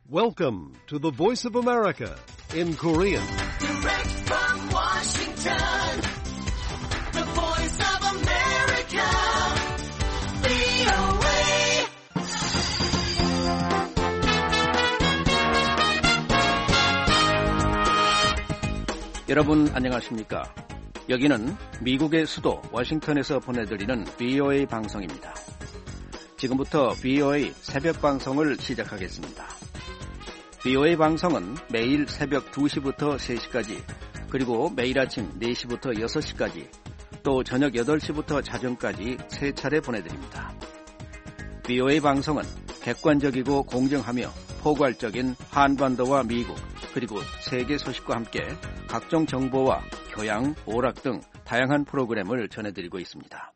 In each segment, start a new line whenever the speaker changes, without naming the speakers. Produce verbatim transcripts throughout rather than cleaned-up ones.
Welcome to the Voice of America in Korean.
Direct from Washington, the Voice of America, 브이오에이.
여러분 안녕하십니까? 여기는 미국의 수도 워싱턴에서 보내드리는 브이오에이 방송입니다. 지금부터 브이오에이 새벽 방송을 시작하겠습니다. 브이오에이 방송은 매일 새벽 두 시부터 세 시까지, 그리고 매일 아침 네 시부터 여섯 시까지, 또 저녁 여덟 시부터 자정까지 세 차례 보내드립니다. 브이오에이 방송은 객관적이고 공정하며 포괄적인 한반도와 미국, 그리고 세계 소식과 함께 각종 정보와 교양, 오락 등 다양한 프로그램을 전해드리고 있습니다.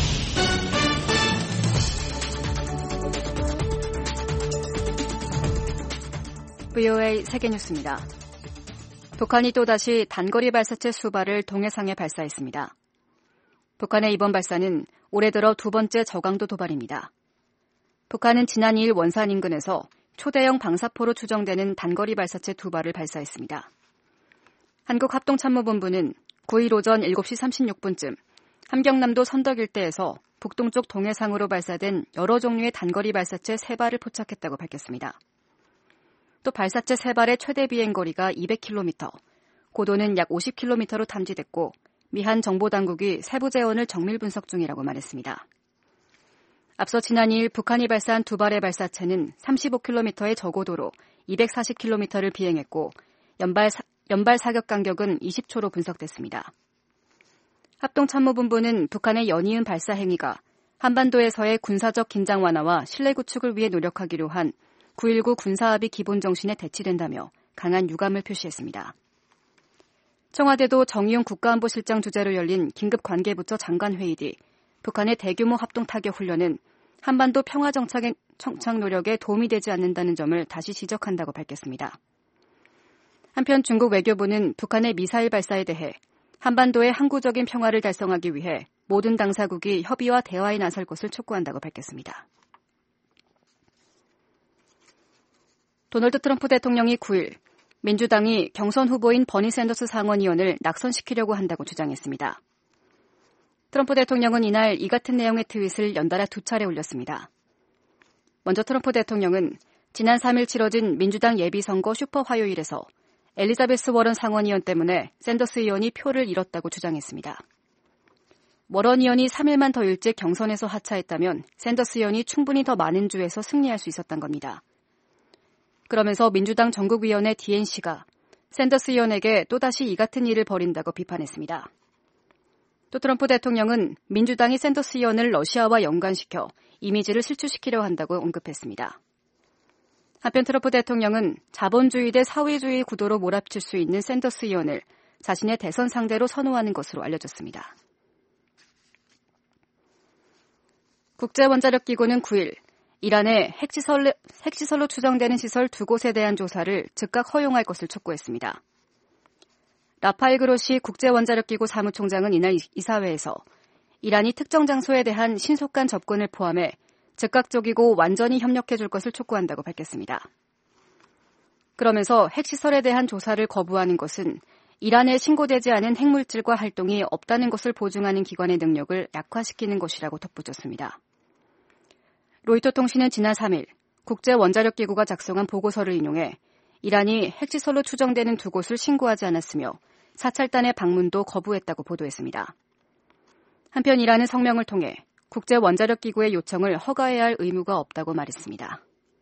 브이오에이 세계뉴스입니다. 북한이 또다시 단거리 발사체 수발을 동해상에 발사했습니다. 북한의 이번 발사는 올해 들어 두 번째 저강도 도발입니다. 북한은 지난 이 일 원산 인근에서 초대형 방사포로 추정되는 단거리 발사체 두 발을 발사했습니다. 한국합동참모본부는 구 일 오전 일곱 시 삼십육 분쯤 함경남도 선덕 일대에서 북동쪽 동해상으로 발사된 여러 종류의 단거리 발사체 세 발을 포착했다고 밝혔습니다. 또 발사체 세 발의 최대 비행거리가 이백 킬로미터, 고도는 약 오십 킬로미터로 탐지됐고 미한 정보당국이 세부 재원을 정밀 분석 중이라고 말했습니다. 앞서 지난 이 일 북한이 발사한 두 발의 발사체는 삼십오 킬로미터의 저고도로 이백사십 킬로미터를 비행했고 연발, 사, 연발 사격 간격은 이십 초로 분석됐습니다. 합동참모본부는 북한의 연이은 발사 행위가 한반도에서의 군사적 긴장 완화와 신뢰 구축을 위해 노력하기로 한 구 일구 군사합의 기본 정신에 대치된다며 강한 유감을 표시했습니다. 청와대도 정의용 국가안보실장 주재로 열린 긴급관계부처 장관회의 뒤 북한의 대규모 합동 타격 훈련은 한반도 평화 정착, 정착 노력에 도움이 되지 않는다는 점을 다시 지적한다고 밝혔습니다. 한편 중국 외교부는 북한의 미사일 발사에 대해 한반도의 항구적인 평화를 달성하기 위해 모든 당사국이 협의와 대화에 나설 것을 촉구한다고 밝혔습니다. 도널드 트럼프 대통령이 구 일 민주당이 경선 후보인 버니 샌더스 상원의원을 낙선시키려고 한다고 주장했습니다. 트럼프 대통령은 이날 이 같은 내용의 트윗을 연달아 두 차례 올렸습니다. 먼저 트럼프 대통령은 지난 삼 일 치러진 민주당 예비선거 슈퍼 화요일에서 엘리자베스 워런 상원의원 때문에 샌더스 의원이 표를 잃었다고 주장했습니다. 워런 의원이 삼 일만 더 일찍 경선에서 하차했다면 샌더스 의원이 충분히 더 많은 주에서 승리할 수 있었던 겁니다. 그러면서 민주당 전국위원회 디엔씨가 샌더스 의원에게 또다시 이 같은 일을 벌인다고 비판했습니다. 또 트럼프 대통령은 민주당이 샌더스 의원을 러시아와 연관시켜 이미지를 실추시키려 한다고 언급했습니다. 한편 트럼프 대통령은 자본주의 대 사회주의 구도로 몰아칠 수 있는 샌더스 의원을 자신의 대선 상대로 선호하는 것으로 알려졌습니다. 국제원자력기구는 구 일 이란의 핵시설, 핵시설로 추정되는 시설 두 곳에 대한 조사를 즉각 허용할 것을 촉구했습니다. 라파엘 그로시 국제원자력기구 사무총장은 이날 이사회에서 이란이 특정 장소에 대한 신속한 접근을 포함해 즉각적이고 완전히 협력해 줄 것을 촉구한다고 밝혔습니다. 그러면서 핵시설에 대한 조사를 거부하는 것은 이란에 신고되지 않은 핵물질과 활동이 없다는 것을 보증하는 기관의 능력을 약화시키는 것이라고 덧붙였습니다. 로이터 통신은 지난 삼 일 국제원자력기구가 작성한 보고서를 인용해 이란이 핵시설로 추정되는 두 곳을 신고하지 않았으며 사찰단의 방문도 거부했다고 보도했습니다. 한편 이란은 성명을 통해 국제원자력기구의 요청을 허가해야 할 의무가 없다고 말했습니다.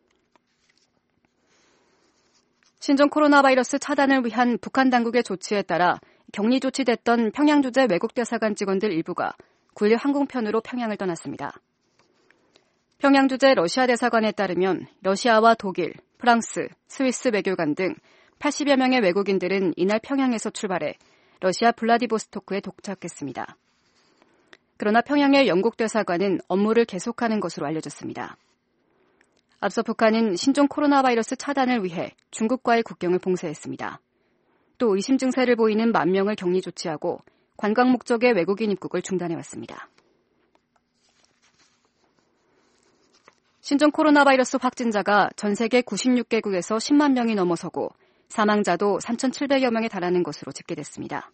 신종 코로나 바이러스 차단을 위한 북한 당국의 조치에 따라 격리 조치됐던 평양 주재 외국 대사관 직원들 일부가 구 일 항공편으로 평양을 떠났습니다. 평양 주재 러시아 대사관에 따르면 러시아와 독일, 프랑스, 스위스 외교관 등 팔십여 명의 외국인들은 이날 평양에서 출발해 러시아 블라디보스토크에 도착했습니다. 그러나 평양의 영국 대사관은 업무를 계속하는 것으로 알려졌습니다. 앞서 북한은 신종 코로나 바이러스 차단을 위해 중국과의 국경을 봉쇄했습니다. 또 의심 증세를 보이는 만 명을 격리 조치하고 관광 목적의 외국인 입국을 중단해왔습니다. 신종 코로나 바이러스 확진자가 전 세계 구십육 개국에서 십만 명이 넘어서고 사망자도 삼천칠백여 명에 달하는 것으로 집계됐습니다.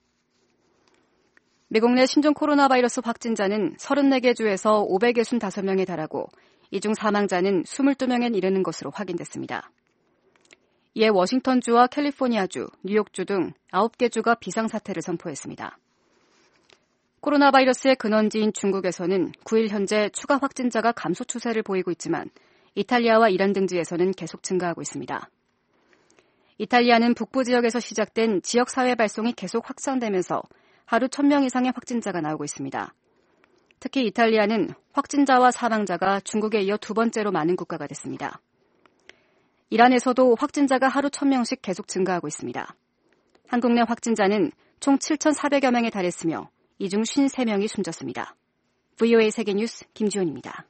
미국 내 신종 코로나 바이러스 확진자는 서른네 개 주에서 오백육십오 명에 달하고 이 중 사망자는 이십이 명에 이르는 것으로 확인됐습니다. 이에 워싱턴주와 캘리포니아주, 뉴욕주 등 아홉 개 주가 비상사태를 선포했습니다. 코로나 바이러스의 근원지인 중국에서는 구 일 현재 추가 확진자가 감소 추세를 보이고 있지만 이탈리아와 이란 등 지에서는 계속 증가하고 있습니다. 이탈리아는 북부 지역에서 시작된 지역사회 발송이 계속 확산되면서 하루 천 명 이상의 확진자가 나오고 있습니다. 특히 이탈리아는 확진자와 사망자가 중국에 이어 두 번째로 많은 국가가 됐습니다. 이란에서도 확진자가 하루 천 명씩 계속 증가하고 있습니다. 한국 내 확진자는 총 칠천사백여 명에 달했으며 이 중 오십삼 명이 숨졌습니다. 브이오에이 세계뉴스 김지훈입니다.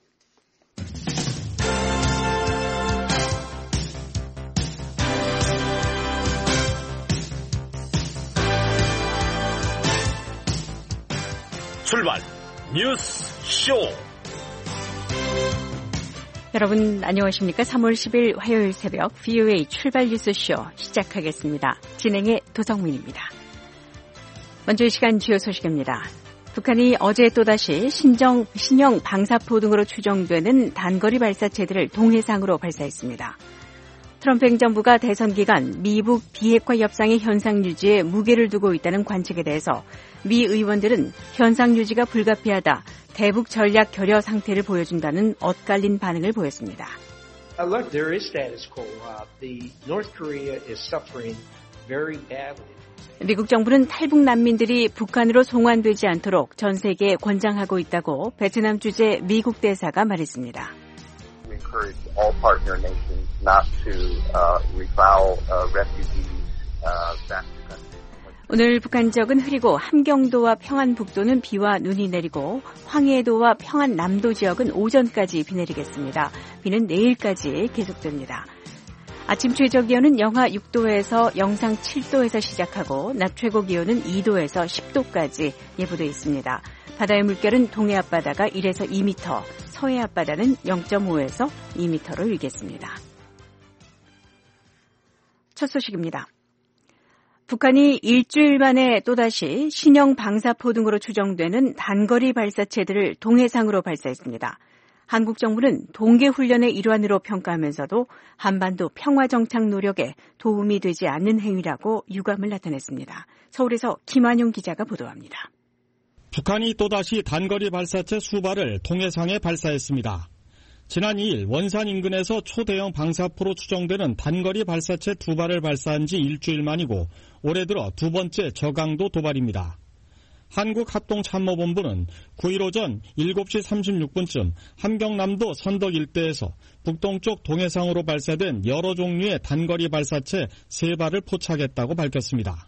출발 뉴스 쇼.
여러분 안녕하십니까? 삼월 십일 화요일 새벽 브이오에이 출발 뉴스 쇼 시작하겠습니다. 진행의 도성민입니다. 먼저 이 시간 주요 소식입니다. 북한이 어제 또다시 신정, 신형 방사포 등으로 추정되는 단거리 발사체들을 동해상으로 발사했습니다. 트럼프 행정부가 대선 기간 미북 비핵화 협상의 현상 유지에 무게를 두고 있다는 관측에 대해서 미 의원들은 현상 유지가 불가피하다, 대북 전략 결여 상태를 보여준다는 엇갈린 반응을 보였습니다.
Uh, look, there is status quo. Uh, the North Korea is suffering very badly.
미국 정부는 탈북 난민들이 북한으로 송환되지 않도록 전 세계에 권장하고 있다고 베트남 주재 미국 대사가 말했습니다.
We encourage all partner nations not to uh, refoul uh, refugees uh, back to country.
오늘 북한 지역은 흐리고 함경도와 평안북도는 비와 눈이 내리고 황해도와 평안남도 지역은 오전까지 비 내리겠습니다. 비는 내일까지 계속됩니다. 아침 최저 기온은 영하 육 도에서 영상 칠 도에서 시작하고 낮 최고 기온은 이 도에서 십 도까지 예보되어 있습니다. 바다의 물결은 동해 앞바다가 일에서 이 미터, 서해 앞바다는 영 점 오에서 이 미터로 일겠습니다. 첫 소식입니다. 북한이 일주일 만에 또다시 신형 방사포 등으로 추정되는 단거리 발사체들을 동해상으로 발사했습니다. 한국 정부는 동계훈련의 일환으로 평가하면서도 한반도 평화정착 노력에 도움이 되지 않는 행위라고 유감을 나타냈습니다. 서울에서 김한용 기자가 보도합니다.
북한이 또다시 단거리 발사체 수발을 동해상에 발사했습니다. 지난 이 일 원산 인근에서 초대형 방사포로 추정되는 단거리 발사체 두 발을 발사한 지 일주일 만이고 올해 들어 두 번째 저강도 도발입니다. 한국합동참모본부는 구 일 오전 일곱 시 삼십육 분쯤 함경남도 선덕 일대에서 북동쪽 동해상으로 발사된 여러 종류의 단거리 발사체 세 발을 포착했다고 밝혔습니다.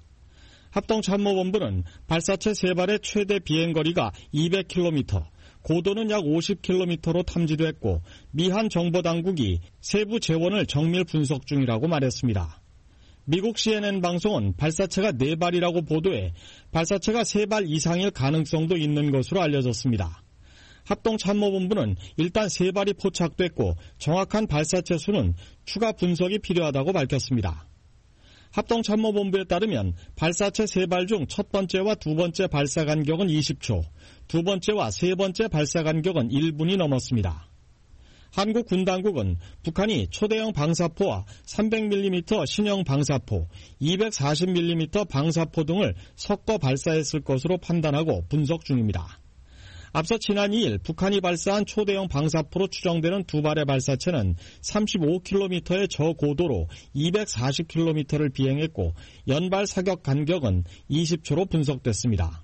합동참모본부는 발사체 세 발의 최대 비행거리가 이백 킬로미터, 고도는 약 오십 킬로미터로 탐지됐고 미한 정보당국이 세부 재원을 정밀 분석 중이라고 말했습니다. 미국 씨엔엔 방송은 발사체가 네 발이라고 보도해 발사체가 세 발 이상일 가능성도 있는 것으로 알려졌습니다. 합동참모본부는 일단 세 발이 포착됐고 정확한 발사체 수는 추가 분석이 필요하다고 밝혔습니다. 합동참모본부에 따르면 발사체 세 발 중 첫 번째와 두 번째 발사 간격은 이십 초, 두 번째와 세 번째 발사 간격은 일 분이 넘었습니다. 한국 군당국은 북한이 초대형 방사포와 삼백 밀리미터 신형 방사포, 이백사십 밀리미터 방사포 등을 섞어 발사했을 것으로 판단하고 분석 중입니다. 앞서 지난 이 일 북한이 발사한 초대형 방사포로 추정되는 두 발의 발사체는 삼십오 킬로미터의 저고도로 이백사십 킬로미터를 비행했고 연발 사격 간격은 이십 초로 분석됐습니다.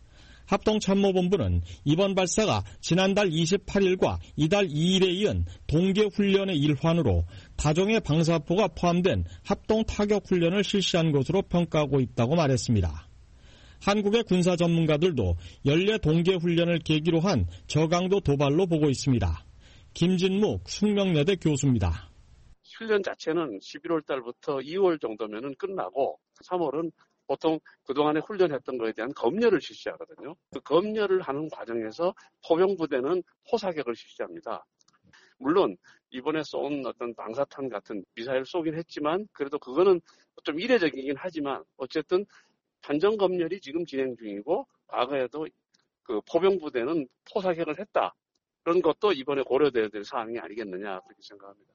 합동참모본부는 이번 발사가 지난달 이십팔 일과 이달 이 일에 이은 동계훈련의 일환으로 다종의 방사포가 포함된 합동타격훈련을 실시한 것으로 평가하고 있다고 말했습니다. 한국의 군사 전문가들도 연례 동계훈련을 계기로 한 저강도 도발로 보고 있습니다. 김진묵 숙명여대 교수입니다.
훈련 자체는 십일월 달부터 이월 정도면 끝나고 삼월은 보통 그동안에 훈련했던 것에 대한 검열을 실시하거든요. 그 검열을 하는 과정에서 포병부대는 포사격을 실시합니다. 물론 이번에 쏜 어떤 방사탄 같은 미사일 쏘긴 했지만 그래도 그거는 좀 이례적이긴 하지만 어쨌든 판정 검열이 지금 진행 중이고 과거에도 그 포병부대는 포사격을 했다. 그런 것도 이번에 고려돼야 될 사항이 아니겠느냐 그렇게 생각합니다.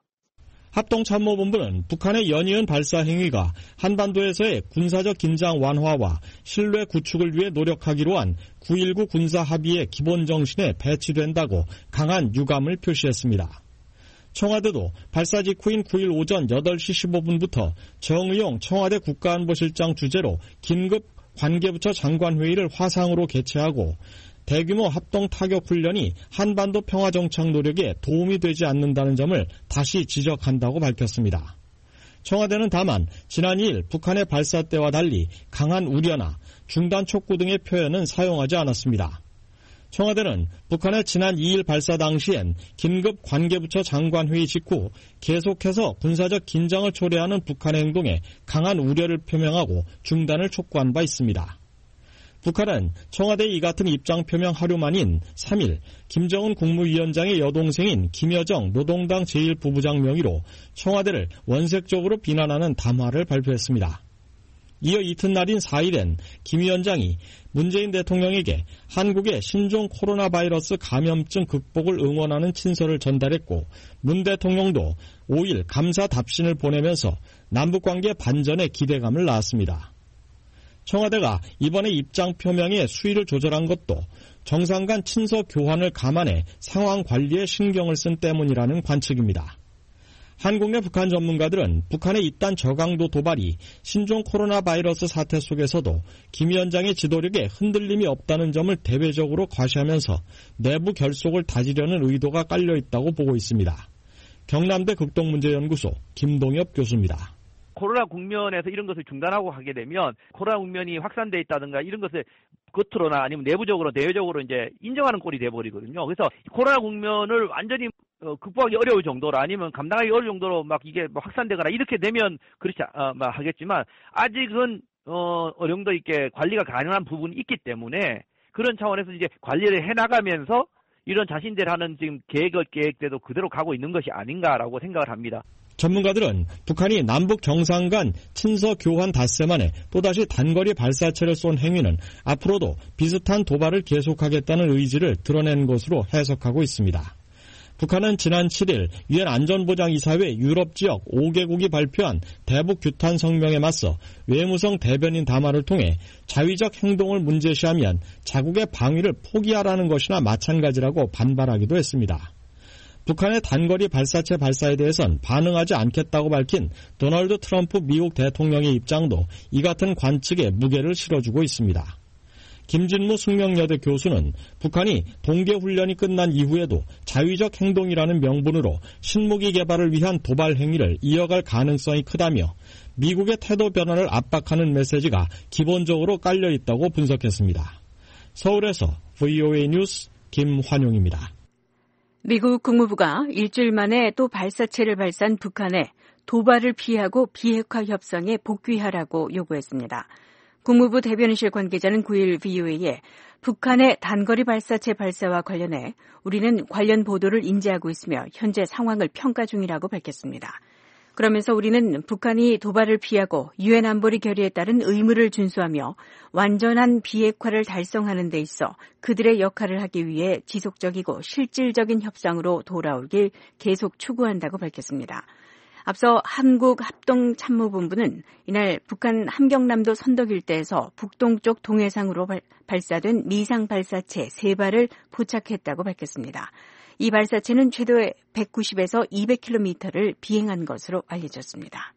합동참모본부는 북한의 연이은 발사 행위가 한반도에서의 군사적 긴장 완화와 신뢰 구축을 위해 노력하기로 한 구일구 군사합의의 기본 정신에 배치된다고 강한 유감을 표시했습니다. 청와대도 발사 직후인 구일 오전 여덟 시 십오 분부터 정의용 청와대 국가안보실장 주재로 긴급 관계부처 장관회의를 화상으로 개최하고 대규모 합동 타격 훈련이 한반도 평화 정착 노력에 도움이 되지 않는다는 점을 다시 지적한다고 밝혔습니다. 청와대는 다만 지난 이 일 북한의 발사 때와 달리 강한 우려나 중단 촉구 등의 표현은 사용하지 않았습니다. 청와대는 북한의 지난 이 일 발사 당시엔 긴급 관계부처 장관회의 직후 계속해서 군사적 긴장을 초래하는 북한의 행동에 강한 우려를 표명하고 중단을 촉구한 바 있습니다. 북한은 청와대의 이 같은 입장 표명 하루 만인 삼 일 김정은 국무위원장의 여동생인 김여정 노동당 제일 부부장 명의로 청와대를 원색적으로 비난하는 담화를 발표했습니다. 이어 이튿날인 사 일엔 김 위원장이 문재인 대통령에게 한국의 신종 코로나 바이러스 감염증 극복을 응원하는 친서를 전달했고 문 대통령도 오 일 감사 답신을 보내면서 남북관계 반전의 기대감을 낳았습니다. 청와대가 이번에 입장 표명의 수위를 조절한 것도 정상 간 친서 교환을 감안해 상황 관리에 신경을 쓴 때문이라는 관측입니다. 한국 내 북한 전문가들은 북한의 이딴 저강도 도발이 신종 코로나 바이러스 사태 속에서도 김 위원장의 지도력에 흔들림이 없다는 점을 대외적으로 과시하면서 내부 결속을 다지려는 의도가 깔려있다고 보고 있습니다. 경남대 극동문제연구소 김동엽 교수입니다.
코로나 국면에서 이런 것을 중단하고 하게 되면 코로나 국면이 확산돼 있다든가 이런 것을 겉으로나 아니면 내부적으로 대외적으로 이제 인정하는 꼴이 돼버리거든요. 그래서 코로나 국면을 완전히 어, 극복하기 어려울 정도로 아니면 감당하기 어려울 정도로 막 이게 뭐 확산되거나 이렇게 되면 그렇지 어, 막 하겠지만 아직은 어, 어령도 있게 관리가 가능한 부분이 있기 때문에 그런 차원에서 이제 관리를 해나가면서 이런 자신들 하는 지금 계획 계획대로 그대로 가고 있는 것이 아닌가라고 생각을 합니다.
전문가들은 북한이 남북 정상 간 친서 교환 닷새 만에 또다시 단거리 발사체를 쏜 행위는 앞으로도 비슷한 도발을 계속하겠다는 의지를 드러낸 것으로 해석하고 있습니다. 북한은 지난 칠 일 유엔 안전보장이사회 유럽 지역 오 개국이 발표한 대북 규탄 성명에 맞서 외무성 대변인 담화를 통해 자위적 행동을 문제시하면 자국의 방위를 포기하라는 것이나 마찬가지라고 반발하기도 했습니다. 북한의 단거리 발사체 발사에 대해선 반응하지 않겠다고 밝힌 도널드 트럼프 미국 대통령의 입장도 이 같은 관측에 무게를 실어주고 있습니다. 김진무 숙명여대 교수는 북한이 동계훈련이 끝난 이후에도 자위적 행동이라는 명분으로 신무기 개발을 위한 도발 행위를 이어갈 가능성이 크다며 미국의 태도 변화를 압박하는 메시지가 기본적으로 깔려 있다고 분석했습니다. 서울에서 브이오에이 뉴스 김환용입니다.
미국 국무부가 일주일 만에 또 발사체를 발사한 북한에 도발을 피하고 비핵화 협상에 복귀하라고 요구했습니다. 국무부 대변인실 관계자는 구 일 브이오에이에 북한의 단거리 발사체 발사와 관련해 우리는 관련 보도를 인지하고 있으며 현재 상황을 평가 중이라고 밝혔습니다. 그러면서 우리는 북한이 도발을 피하고 유엔 안보리 결의에 따른 의무를 준수하며 완전한 비핵화를 달성하는 데 있어 그들의 역할을 하기 위해 지속적이고 실질적인 협상으로 돌아오길 계속 추구한다고 밝혔습니다. 앞서 한국합동참모본부는 이날 북한 함경남도 선덕 일대에서 북동쪽 동해상으로 발, 발사된 미상 발사체 세 발을 포착했다고 밝혔습니다. 이 발사체는 최대 백구십에서 이백 킬로미터를 비행한 것으로 알려졌습니다.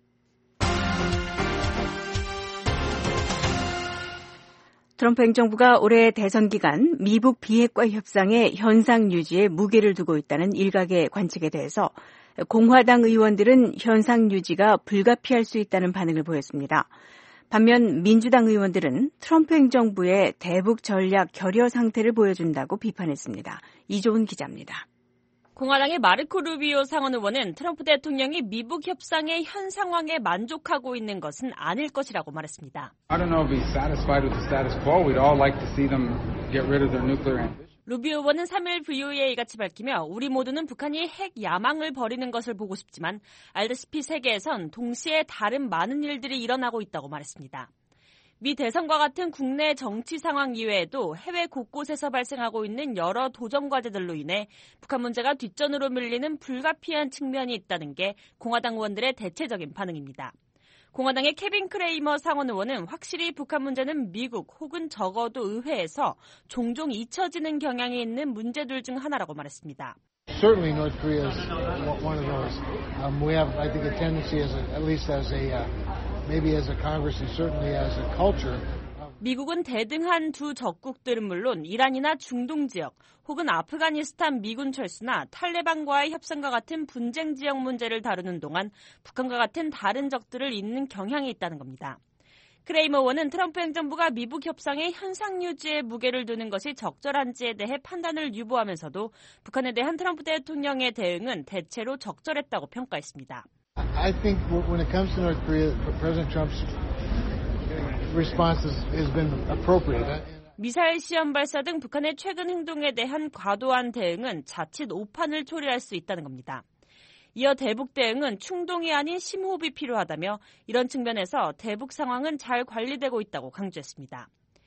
트럼프 행정부가 올해 대선 기간 미북 비핵화 협상의 현상 유지에 무게를 두고 있다는 일각의 관측에 대해서 공화당 의원들은 현상 유지가 불가피할 수 있다는 반응을 보였습니다. 반면 민주당 의원들은 트럼프 행정부의 대북 전략 결여 상태를 보여준다고 비판했습니다. 이조은 기자입니다.
공화당의 마르코 루비오 상원 의원은 트럼프 대통령이 미북 협상의 현 상황에 만족하고 있는 것은 아닐 것이라고 말했습니다.
I don't know if he's satisfied with the status quo. We'd all like to see them get rid of their nuclear ambition.
루비오 의원은 삼 일 브이오에이에 같이 밝히며 우리 모두는 북한이 핵 야망을 벌이는 것을 보고 싶지만 알다시피 세계에선 동시에 다른 많은 일들이 일어나고 있다고 말했습니다. 미 대선과 같은 국내 정치 상황 이외에도 해외 곳곳에서 발생하고 있는 여러 도전 과제들로 인해 북한 문제가 뒷전으로 밀리는 불가피한 측면이 있다는 게 공화당 의원들의 대체적인 반응입니다. 공화당의 케빈 크레이머 상원 의원은 확실히 북한 문제는 미국 혹은 적어도 의회에서 종종 잊혀지는 경향이 있는 문제들 중 하나라고 말했습니다.
Certainly, North Korea is one of those. Um, we have, I think, a tendency, as a, at least as a, uh, maybe as a Congress and certainly as a culture.
미국은 대등한 두 적국들은 물론 이란이나 중동 지역 혹은 아프가니스탄 미군 철수나 탈레반과의 협상과 같은 분쟁 지역 문제를 다루는 동안 북한과 같은 다른 적들을 잇는 경향이 있다는 겁니다. 크레이머 의원은 트럼프 행정부가 미북 협상의 현상 유지에 무게를 두는 것이 적절한지에 대해 판단을 유보하면서도 북한에 대한 트럼프 대통령의 대응은 대체로 적절했다고 평가했습니다.
I think when it comes to North Korea, President Trump's response has been appropriate.
미사일 시험 발사 등 북한의 최근 행동에 대한 과도한 대응은 자칫 오판을 초래할 수 있다는 겁니다. 이어 대북 대응은 충동이 아닌 심호흡이 필요하다며 이런 측면에서 대북 상황은 잘 관리되고 있다고 강조했습니다.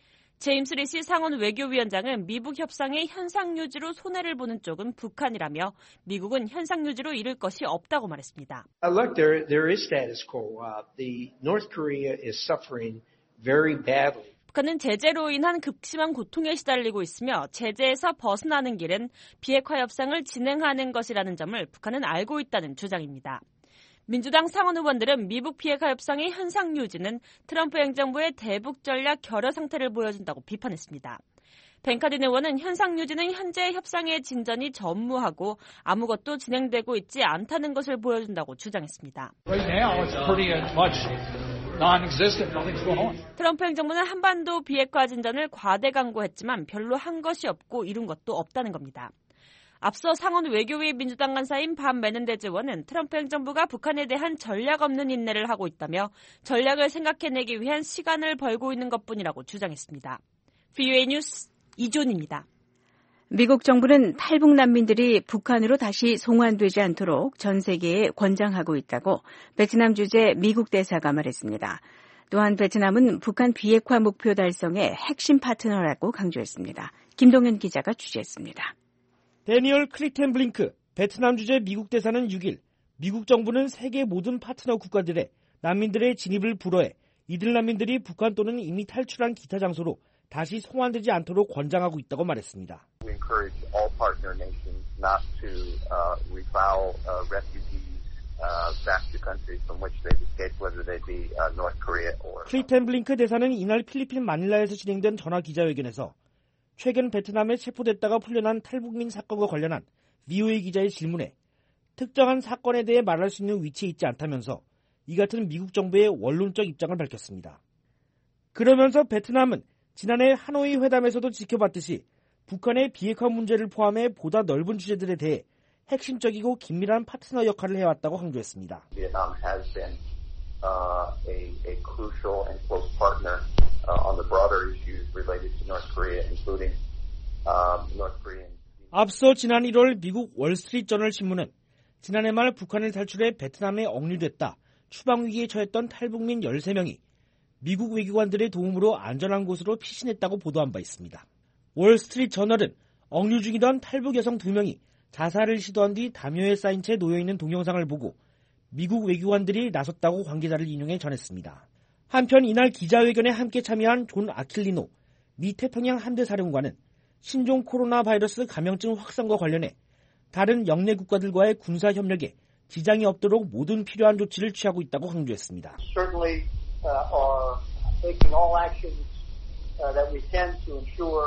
제임스 리시 상원 외교위원장은 미북 협상의 현상 유지로 손해를 보는 쪽은 북한이라며 미국은 현상 유지로 이를 것이 없다고 말했습니다.
Uh, look, there there is status quo. Uh, the North Korea is suffering very badly.
북한은 제재로 인한 극심한 고통에 시달리고 있으며 제재에서 벗어나는 길은 비핵화 협상을 진행하는 것이라는 점을 북한은 알고 있다는 주장입니다. 민주당 상원 의원들은 미북 비핵화 협상의 현상 유지는 트럼프 행정부의 대북 전략 결여 상태를 보여준다고 비판했습니다. 벤카딘 의원은 현상 유지는 현재 협상의 진전이 전무하고 아무것도 진행되고 있지 않다는 것을 보여준다고 주장했습니다.
Right now, it's pretty much non-existent. Nothing's going on.
트럼프 행정부는 한반도 비핵화 진전을 과대 강구했지만 별로 한 것이 없고 이룬 것도 없다는 겁니다. 앞서 상원 외교위 민주당 간사인 반 메넨데즈 의원은 트럼프 행정부가 북한에 대한 전략 없는 인내를 하고 있다며 전략을 생각해내기 위한 시간을 벌고 있는 것뿐이라고 주장했습니다. 브이오에이 뉴스 이존입니다.
미국 정부는 탈북 난민들이 북한으로 다시 송환되지 않도록 전 세계에 권장하고 있다고 베트남 주재 미국 대사가 말했습니다. 또한 베트남은 북한 비핵화 목표 달성의 핵심 파트너라고 강조했습니다. 김동현 기자가 취재했습니다.
데니얼 클리텐블링크 베트남 주재 미국 대사는 육 일 미국 정부는 세계 모든 파트너 국가들의 난민들의 진입을 불허해 이들 난민들이 북한 또는 이미 탈출한 기타 장소로 다시 송환되지 않도록 권장하고 있다고 말했습니다.
We encourage all partner nations not to uh, refoul uh, refugees uh, back to countries from which they've escaped, whether they be uh, North Korea or.
클리텐블링크 대사는 이날 필리핀 마닐라에서 진행된 전화 기자회견에서 최근 베트남에 체포됐다가 풀려난 탈북민 사건과 관련한 브이오에이 기자의 질문에 특정한 사건에 대해 말할 수 있는 위치에 있지 않다면서 이 같은 미국 정부의 원론적 입장을 밝혔습니다. 그러면서 베트남은 지난해 하노이 회담에서도 지켜봤듯이 북한의 비핵화 문제를 포함해 보다 넓은 주제들에 대해 핵심적이고 긴밀한 파트너 역할을 해왔다고 강조했습니다.
Vietnam has been uh, a, a crucial and close partner uh, on the broader issues related to North Korea, including um, North Korean.
앞서 지난 일월 미국 월스트리트저널 신문은 지난해 말 북한을 탈출해 베트남에 억류됐다 추방 위기에 처했던 탈북민 열세 명이 미국 외교관들의 도움으로 안전한 곳으로 피신했다고 보도한 바 있습니다. 월스트리트저널은 억류 중이던 탈북 여성 두 명이 자살을 시도한 뒤 담요에 쌓인 채 놓여있는 동영상을 보고 미국 외교관들이 나섰다고 관계자를 인용해 전했습니다. 한편 이날 기자회견에 함께 참여한 존 아킬리노 미 태평양 함대 사령관은 신종 코로나 바이러스 감염증 확산과 관련해 다른 영내 국가들과의 군사 협력에 지장이 없도록 모든 필요한 조치를 취하고 있다고 강조했습니다.
Certainly, uh, are taking all actions uh, that we can to ensure.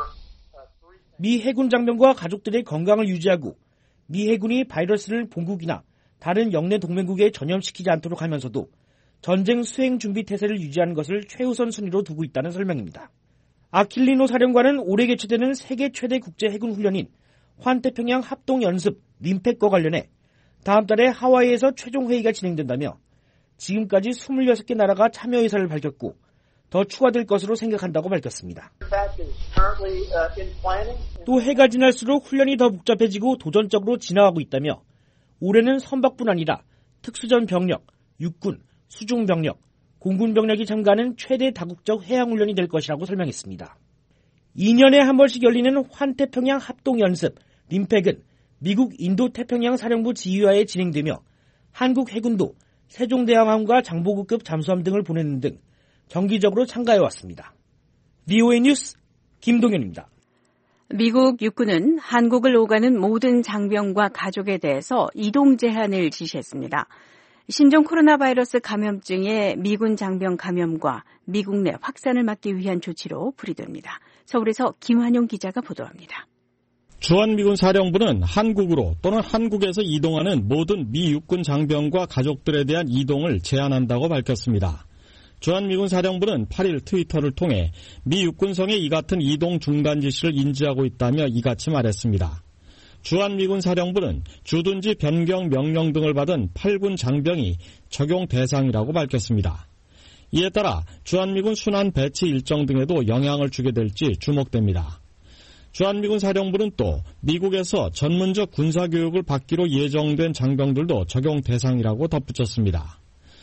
미 해군 장병과 가족들의 건강을 유지하고 미 해군이 바이러스를 본국이나 다른 영내 동맹국에 전염시키지 않도록 하면서도 전쟁 수행 준비 태세를 유지하는 것을 최우선 순위로 두고 있다는 설명입니다. 아킬리노 사령관은 올해 개최되는 세계 최대 국제 해군 훈련인 환태평양 합동연습 림팩과 관련해 다음 달에 하와이에서 최종 회의가 진행된다며 지금까지 스물여섯 개 나라가 참여 의사를 밝혔고 더 추가될 것으로 생각한다고 밝혔습니다.
That is currently uh, in planning.
또 해가 지날수록 훈련이 더 복잡해지고 도전적으로 진화하고 있다며 올해는 선박뿐 아니라 특수전 병력, 육군, 수중 병력, 공군 병력이 참가하는 최대 다국적 해양훈련이 될 것이라고 설명했습니다. 이 년에 한 번씩 열리는 환태평양 합동연습, 림팩은 미국 인도태평양 사령부 지휘하에 진행되며 한국 해군도 세종대왕함과 장보고급 잠수함 등을 보내는 등 정기적으로 참가해왔습니다. 브이오에이 뉴스 김동현입니다.
미국 육군은 한국을 오가는 모든 장병과 가족에 대해서 이동 제한을 지시했습니다. 신종 코로나 바이러스 감염증의 미군 장병 감염과 미국 내 확산을 막기 위한 조치로 풀이됩니다. 서울에서 김환용 기자가 보도합니다.
주한미군 사령부는 한국으로 또는 한국에서 이동하는 모든 미 육군 장병과 가족들에 대한 이동을 제한한다고 밝혔습니다. 주한미군 사령부는 팔 일 트위터를 통해 미 육군성의 이 같은 이동 중단 지시를 인지하고 있다며 이같이 말했습니다. 주한미군 사령부는 주둔지 변경 명령 등을 받은 팔 군 장병이 적용 대상이라고 밝혔습니다. 이에 따라 주한미군 순환 배치 일정 등에도 영향을 주게 될지 주목됩니다. 주한미군 사령부는 또 미국에서 전문적 군사교육을 받기로 예정된 장병들도 적용 대상이라고 덧붙였습니다.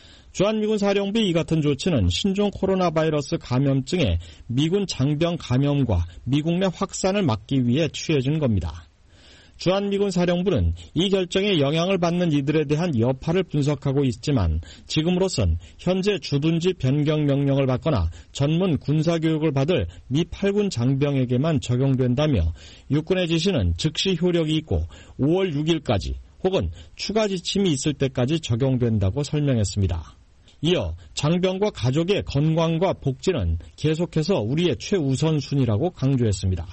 주한미군 사령부의 이 같은 조치는 신종 코로나 바이러스 감염증의 미군 장병 감염과 미국 내 확산을 막기 위해 취해진 겁니다. 주한미군 사령부는 이 결정에 영향을 받는 이들에 대한 여파를 분석하고 있지만 지금으로선 현재 주둔지 변경 명령을 받거나 전문 군사교육을 받을 미 팔 군 장병에게만 적용된다며 육군의 지시는 즉시 효력이 있고 오월 육일까지 혹은 추가 지침이 있을 때까지 적용된다고 설명했습니다. 이어 장병과 가족의 건강과 복지는 계속해서 우리의 최우선순위라고 강조했습니다.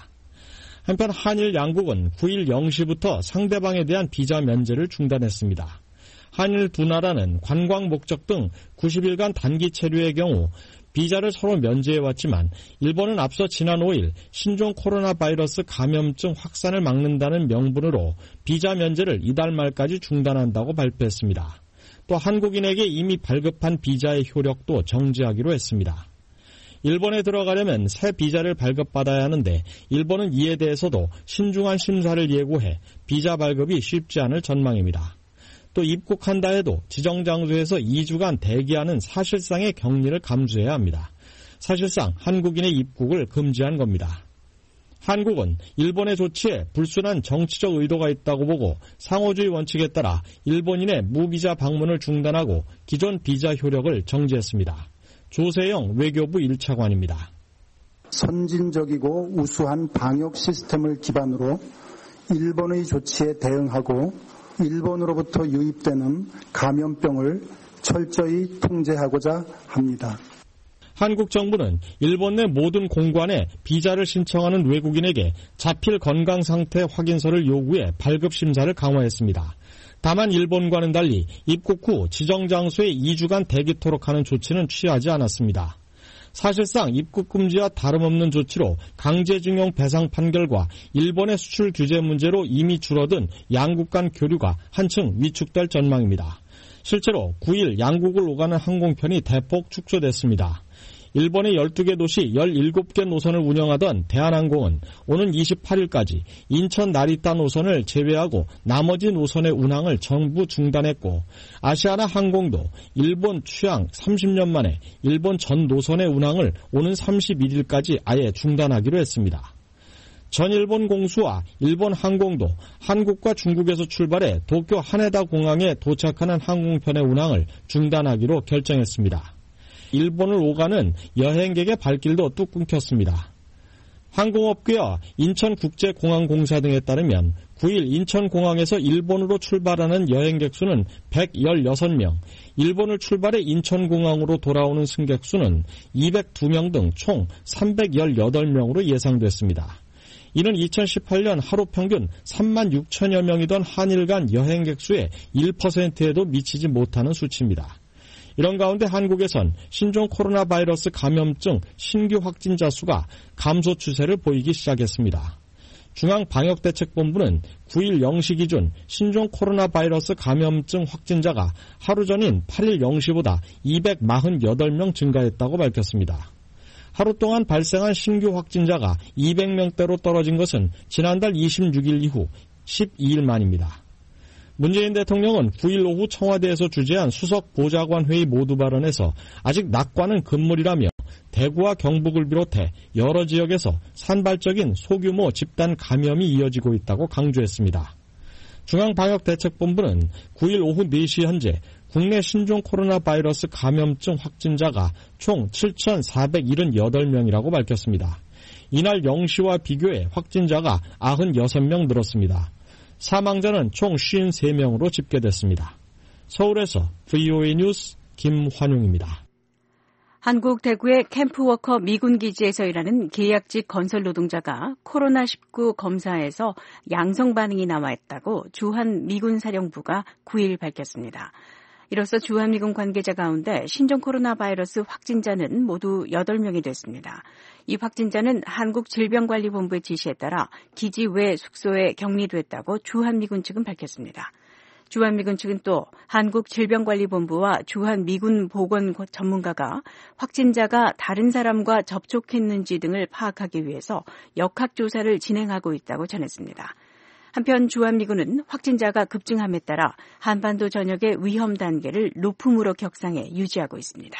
한편 한일 양국은 구 일 영 시부터 상대방에 대한 비자 면제를 중단했습니다. 한일 두 나라는 관광 목적 등 구십 일간 단기 체류의 경우 비자를 서로 면제해왔지만 일본은 앞서 지난 오 일 신종 코로나 바이러스 감염증 확산을 막는다는 명분으로 비자 면제를 이달 말까지 중단한다고 발표했습니다. 또 한국인에게 이미 발급한 비자의 효력도 정지하기로 했습니다. 일본에 들어가려면 새 비자를 발급받아야 하는데 일본은 이에 대해서도 신중한 심사를 예고해 비자 발급이 쉽지 않을 전망입니다. 또 입국한다 해도 지정 장소에서 이 주간 대기하는 사실상의 격리를 감수해야 합니다. 사실상 한국인의 입국을 금지한 겁니다. 한국은 일본의 조치에 불순한 정치적 의도가 있다고 보고 상호주의 원칙에 따라 일본인의 무비자 방문을 중단하고 기존 비자 효력을 정지했습니다. 조세영 외교부 일 차관입니다.
선진적이고 우수한 방역 시스템을 기반으로 일본의 조치에 대응하고 일본으로부터 유입되는 감염병을 철저히 통제하고자 합니다.
한국 정부는 일본 내 모든 공관에 비자를 신청하는 외국인에게 자필 건강 상태 확인서를 요구해 발급 심사를 강화했습니다. 다만 일본과는 달리 입국 후 지정 장소에 이 주간 대기토록 하는 조치는 취하지 않았습니다. 사실상 입국 금지와 다름없는 조치로 강제징용 배상 판결과 일본의 수출 규제 문제로 이미 줄어든 양국 간 교류가 한층 위축될 전망입니다. 실제로 구 일 양국을 오가는 항공편이 대폭 축소됐습니다. 일본의 열두 개 도시 열일곱 개 노선을 운영하던 대한항공은 오는 이십팔 일까지 인천 나리타 노선을 제외하고 나머지 노선의 운항을 전부 중단했고 아시아나 항공도 일본 취항 삼십 년 만에 일본 전 노선의 운항을 오는 삼십일 일까지 아예 중단하기로 했습니다. 전 일본 공수와 일본 항공도 한국과 중국에서 출발해 도쿄 하네다 공항에 도착하는 항공편의 운항을 중단하기로 결정했습니다. 일본을 오가는 여행객의 발길도 뚝 끊겼습니다. 항공업계와 인천국제공항공사 등에 따르면 구 일 인천공항에서 일본으로 출발하는 여행객 수는 백십육 명, 일본을 출발해 인천공항으로 돌아오는 승객 수는 이백이 명 등 총 삼백십팔 명으로 예상됐습니다. 이는 이천십팔 년 하루 평균 삼만 육천여 명이던 한일 간 여행객 수의 일 퍼센트에도 미치지 못하는 수치입니다. 이런 가운데 한국에선 신종 코로나 바이러스 감염증 신규 확진자 수가 감소 추세를 보이기 시작했습니다. 중앙방역대책본부는 구 일 영 시 기준 신종 코로나 바이러스 감염증 확진자가 하루 전인 팔 일 영 시보다 이백사십팔 명 증가했다고 밝혔습니다. 하루 동안 발생한 신규 확진자가 이백 명대로 떨어진 것은 지난달 이십육 일 이후 십이 일 만입니다. 문재인 대통령은 구 일 오후 청와대에서 주재한 수석 보좌관 회의 모두 발언에서 아직 낙관은 금물이라며 대구와 경북을 비롯해 여러 지역에서 산발적인 소규모 집단 감염이 이어지고 있다고 강조했습니다. 중앙방역대책본부는 구 일 오후 네 시 현재 국내 신종 코로나 바이러스 감염증 확진자가 총 칠천사백칠십팔 명이라고 밝혔습니다. 이날 영 시와 비교해 확진자가 구십육 명 늘었습니다. 사망자는 총 오십삼 명으로 집계됐습니다. 서울에서 브이오에이 뉴스 김환용입니다.
한국 대구의 캠프워커 미군 기지에서 일하는 계약직 건설 노동자가 코로나 십구 검사에서 양성 반응이 남아있다고 주한 미군 사령부가 구 일 밝혔습니다. 이로써 주한미군 관계자 가운데 신종 코로나 바이러스 확진자는 모두 여덟 명이 됐습니다. 이 확진자는 한국질병관리본부의 지시에 따라 기지 외 숙소에 격리됐다고 주한미군 측은 밝혔습니다. 주한미군 측은 또 한국질병관리본부와 주한미군 보건 전문가가 확진자가 다른 사람과 접촉했는지 등을 파악하기 위해서 역학조사를 진행하고 있다고 전했습니다. 한편 주한미군은 확진자가 급증함에 따라 한반도 전역의 위험 단계를 높음으로 격상해 유지하고 있습니다.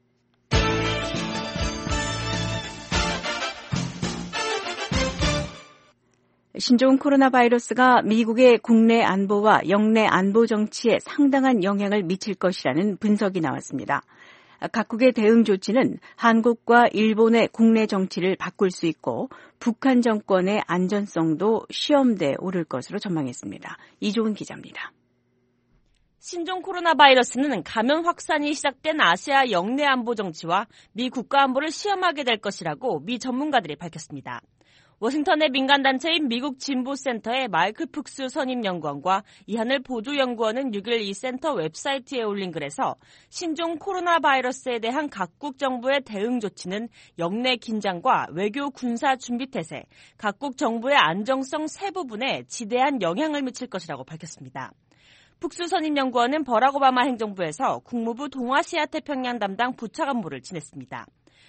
신종 코로나 바이러스가 미국의 국내 안보와 영내 안보 정치에 상당한 영향을 미칠 것이라는 분석이 나왔습니다. 각국의 대응 조치는 한국과 일본의 국내 정치를 바꿀 수 있고 북한 정권의 안전성도 시험대에 오를 것으로 전망했습니다. 이종은 기자입니다.
신종 코로나 바이러스는 감염 확산이 시작된 아시아 영내 안보 정치와 미 국가 안보를 시험하게 될 것이라고 미 전문가들이 밝혔습니다. 워싱턴의 민간단체인 미국 진보센터의 마이클 푹스 선임연구원과 이하늘 보조연구원은 육 일 이 센터 웹사이트에 올린 글에서 신종 코로나 바이러스에 대한 각국 정부의 대응 조치는 영내 긴장과 외교 군사 준비 태세, 각국 정부의 안정성 세 부분에 지대한 영향을 미칠 것이라고 밝혔습니다. 푹스 선임연구원은 버락 오바마 행정부에서 국무부 동아시아 태평양 담당 부차관보를 지냈습니다.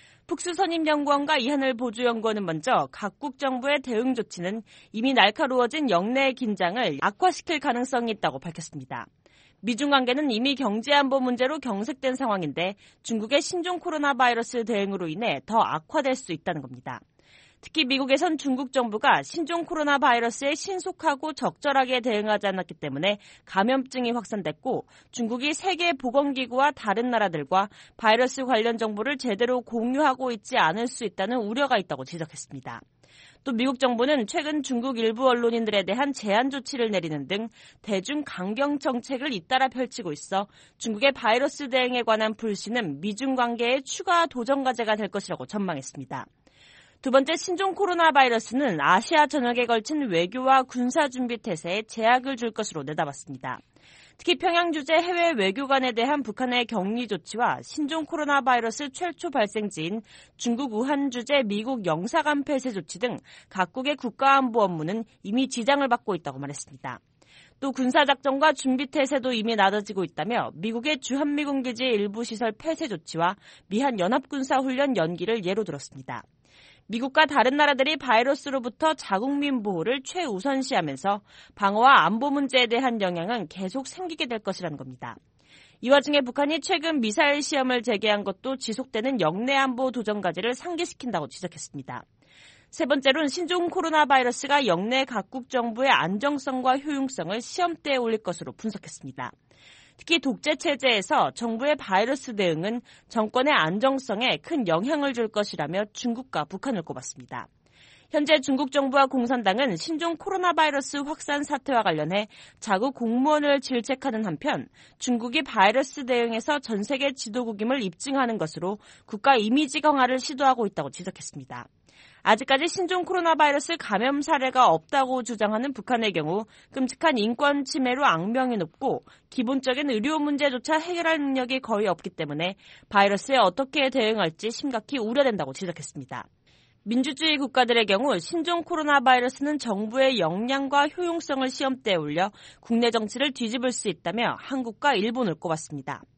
푹스 선임연구원과 이하늘 보조연구원은 먼저 각국 정부의 대응 조치는 이미 날카로워진 영내의 긴장을 악화시킬 가능성이 있다고 밝혔습니다. 미중 관계는 이미 경제안보 문제로 경색된 상황인데 중국의 신종 코로나 바이러스 대응으로 인해 더 악화될 수 있다는 겁니다. 특히 미국에선 중국 정부가 신종 코로나 바이러스에 신속하고 적절하게 대응하지 않았기 때문에 감염증이 확산됐고 중국이 세계보건기구와 다른 나라들과 바이러스 관련 정보를 제대로 공유하고 있지 않을 수 있다는 우려가 있다고 지적했습니다. 또 미국 정부는 최근 중국 일부 언론인들에 대한 제한 조치를 내리는 등 대중 강경 정책을 잇따라 펼치고 있어 중국의 바이러스 대응에 관한 불신은 미중 관계의 추가 도전 과제가 될 것이라고 전망했습니다. 두 번째 신종 코로나 바이러스는 아시아 전역에 걸친 외교와 군사 준비 태세에 제약을 줄 것으로 내다봤습니다. 특히 평양 주재 해외 외교관에 대한 북한의 격리 조치와 신종 코로나 바이러스 최초 발생지인 중국 우한 주재 미국 영사관 폐쇄 조치 등 각국의 국가안보 업무는 이미 지장을 받고 있다고 말했습니다. 또 군사작전과 준비태세도 이미 낮아지고 있다며 미국의 주한미군 기지의 일부 시설 폐쇄 조치와 미한 연합군사훈련 연기를 예로 들었습니다. 미국과 다른 나라들이 바이러스로부터 자국민 보호를 최우선시하면서 방어와 안보 문제에 대한 영향은 계속 생기게 될 것이라는 겁니다. 이 와중에 북한이 최근 미사일 시험을 재개한 것도 지속되는 영내 안보 도전 과제를 상기시킨다고 지적했습니다. 세 번째로는 신종 코로나 바이러스가 영내 각국 정부의 안정성과 효용성을 시험대에 올릴 것으로 분석했습니다. 특히 독재 체제에서 정부의 바이러스 대응은 정권의 안정성에 큰 영향을 줄 것이라며 중국과 북한을 꼽았습니다. 현재 중국 정부와 공산당은 신종 코로나 바이러스 확산 사태와 관련해 자국 공무원을 질책하는 한편 중국이 바이러스 대응에서 전 세계 지도국임을 입증하는 것으로 국가 이미지 강화를 시도하고 있다고 지적했습니다. 아직까지 신종 코로나 바이러스 감염 사례가 없다고 주장하는 북한의 경우 끔찍한 인권 침해로 악명이 높고 기본적인 의료 문제조차 해결할 능력이 거의 없기 때문에 바이러스에 어떻게 대응할지 심각히 우려된다고 지적했습니다. 민주주의 국가들의 경우 신종 코로나 바이러스는 정부의 역량과 효용성을 시험대에 올려 국내 정치를 뒤집을 수 있다며 한국과 일본을 꼽았습니다.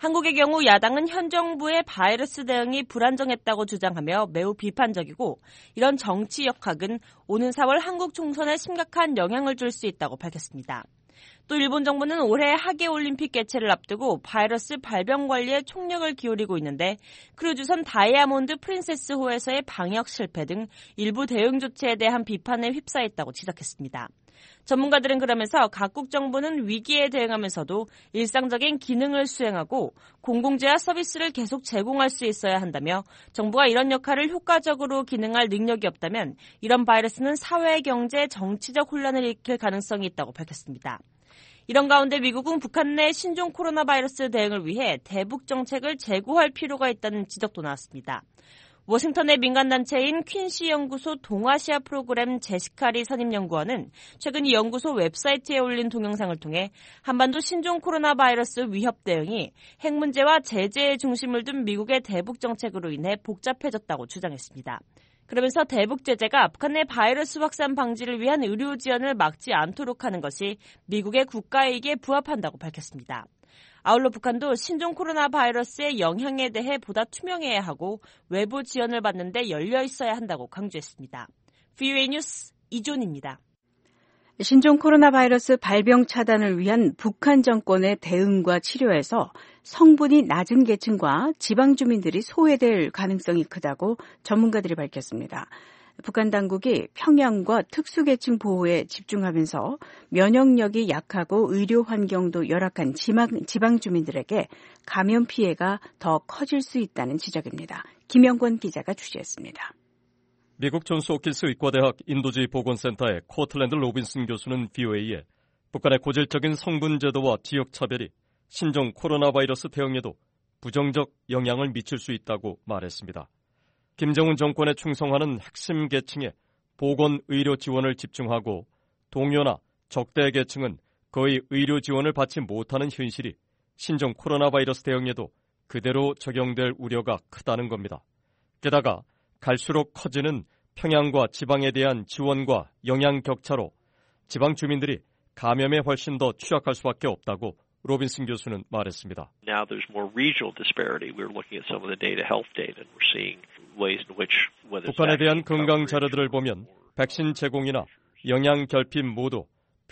한국의 경우 야당은 현 정부의 바이러스 대응이 불안정했다고 주장하며 매우 비판적이고 이런 정치 역학은 오는 사월 한국 총선에 심각한 영향을 줄 수 있다고 밝혔습니다. 또 일본 정부는 올해 하계올림픽 개최를 앞두고 바이러스 발병 관리에 총력을 기울이고 있는데 크루즈선 다이아몬드 프린세스호에서의 방역 실패 등 일부 대응 조치에 대한 비판에 휩싸였다고 지적했습니다. 전문가들은 그러면서 각국 정부는 위기에 대응하면서도 일상적인 기능을 수행하고 공공재와 서비스를 계속 제공할 수 있어야 한다며 정부가 이런 역할을 효과적으로 기능할 능력이 없다면 이런 바이러스는 사회, 경제, 정치적 혼란을 일으킬 가능성이 있다고 밝혔습니다. 이런 가운데 미국은 북한 내 신종 코로나 바이러스 대응을 위해 대북 정책을 재고할 필요가 있다는 지적도 나왔습니다. 워싱턴의 민간단체인 퀸시 연구소 동아시아 프로그램 제시카리 선임연구원은 최근 이 연구소 웹사이트에 올린 동영상을 통해 한반도 신종 코로나 바이러스 위협 대응이 핵 문제와 제재의 중심을 둔 미국의 대북 정책으로 인해 복잡해졌다고 주장했습니다. 그러면서 대북 제재가 북한 내 바이러스 확산 방지를 위한 의료 지원을 막지 않도록 하는 것이 미국의 국가이익에 부합한다고 밝혔습니다. 아울러 북한도 신종 코로나 바이러스의 영향에 대해 보다 투명해야 하고 외부 지원을 받는 데 열려 있어야 한다고 강조했습니다. 브이오에이 뉴스 이존입니다.
신종 코로나 바이러스 발병 차단을 위한 북한 정권의 대응과 치료에서 성분이 낮은 계층과 지방 주민들이 소외될 가능성이 크다고 전문가들이 밝혔습니다. 북한 당국이 평양과 특수계층 보호에 집중하면서 면역력이 약하고 의료 환경도 열악한 지방, 지방 주민들에게 감염 피해가 더 커질 수 있다는 지적입니다. 김영권 기자가 취재했습니다.
미국 존스 홉킨스 의과대학 인도주의 보건센터의 코틀랜드 로빈슨 교수는 브이오에이에 북한의 고질적인 성분 제도와 지역 차별이 신종 코로나 바이러스 대응에도 부정적 영향을 미칠 수 있다고 말했습니다. 김정은 정권에 충성하는 핵심 계층에 보건 의료 지원을 집중하고 동료나 적대 계층은 거의 의료 지원을 받지 못하는 현실이 신종 코로나 바이러스 대응에도 그대로 적용될 우려가 크다는 겁니다. 게다가 갈수록 커지는 평양과 지방에 대한 지원과 영양 격차로 지방 주민들이 감염에 훨씬 더 취약할 수밖에 없다고 로빈슨 교수는 말했습니다.
Now there's more regional disparity. We're looking at some of the data, health data, and we're seeing ways in which whether it's
북한에 대한 건강 자료들을 보면 백신 제공이나 영양 결핍 모두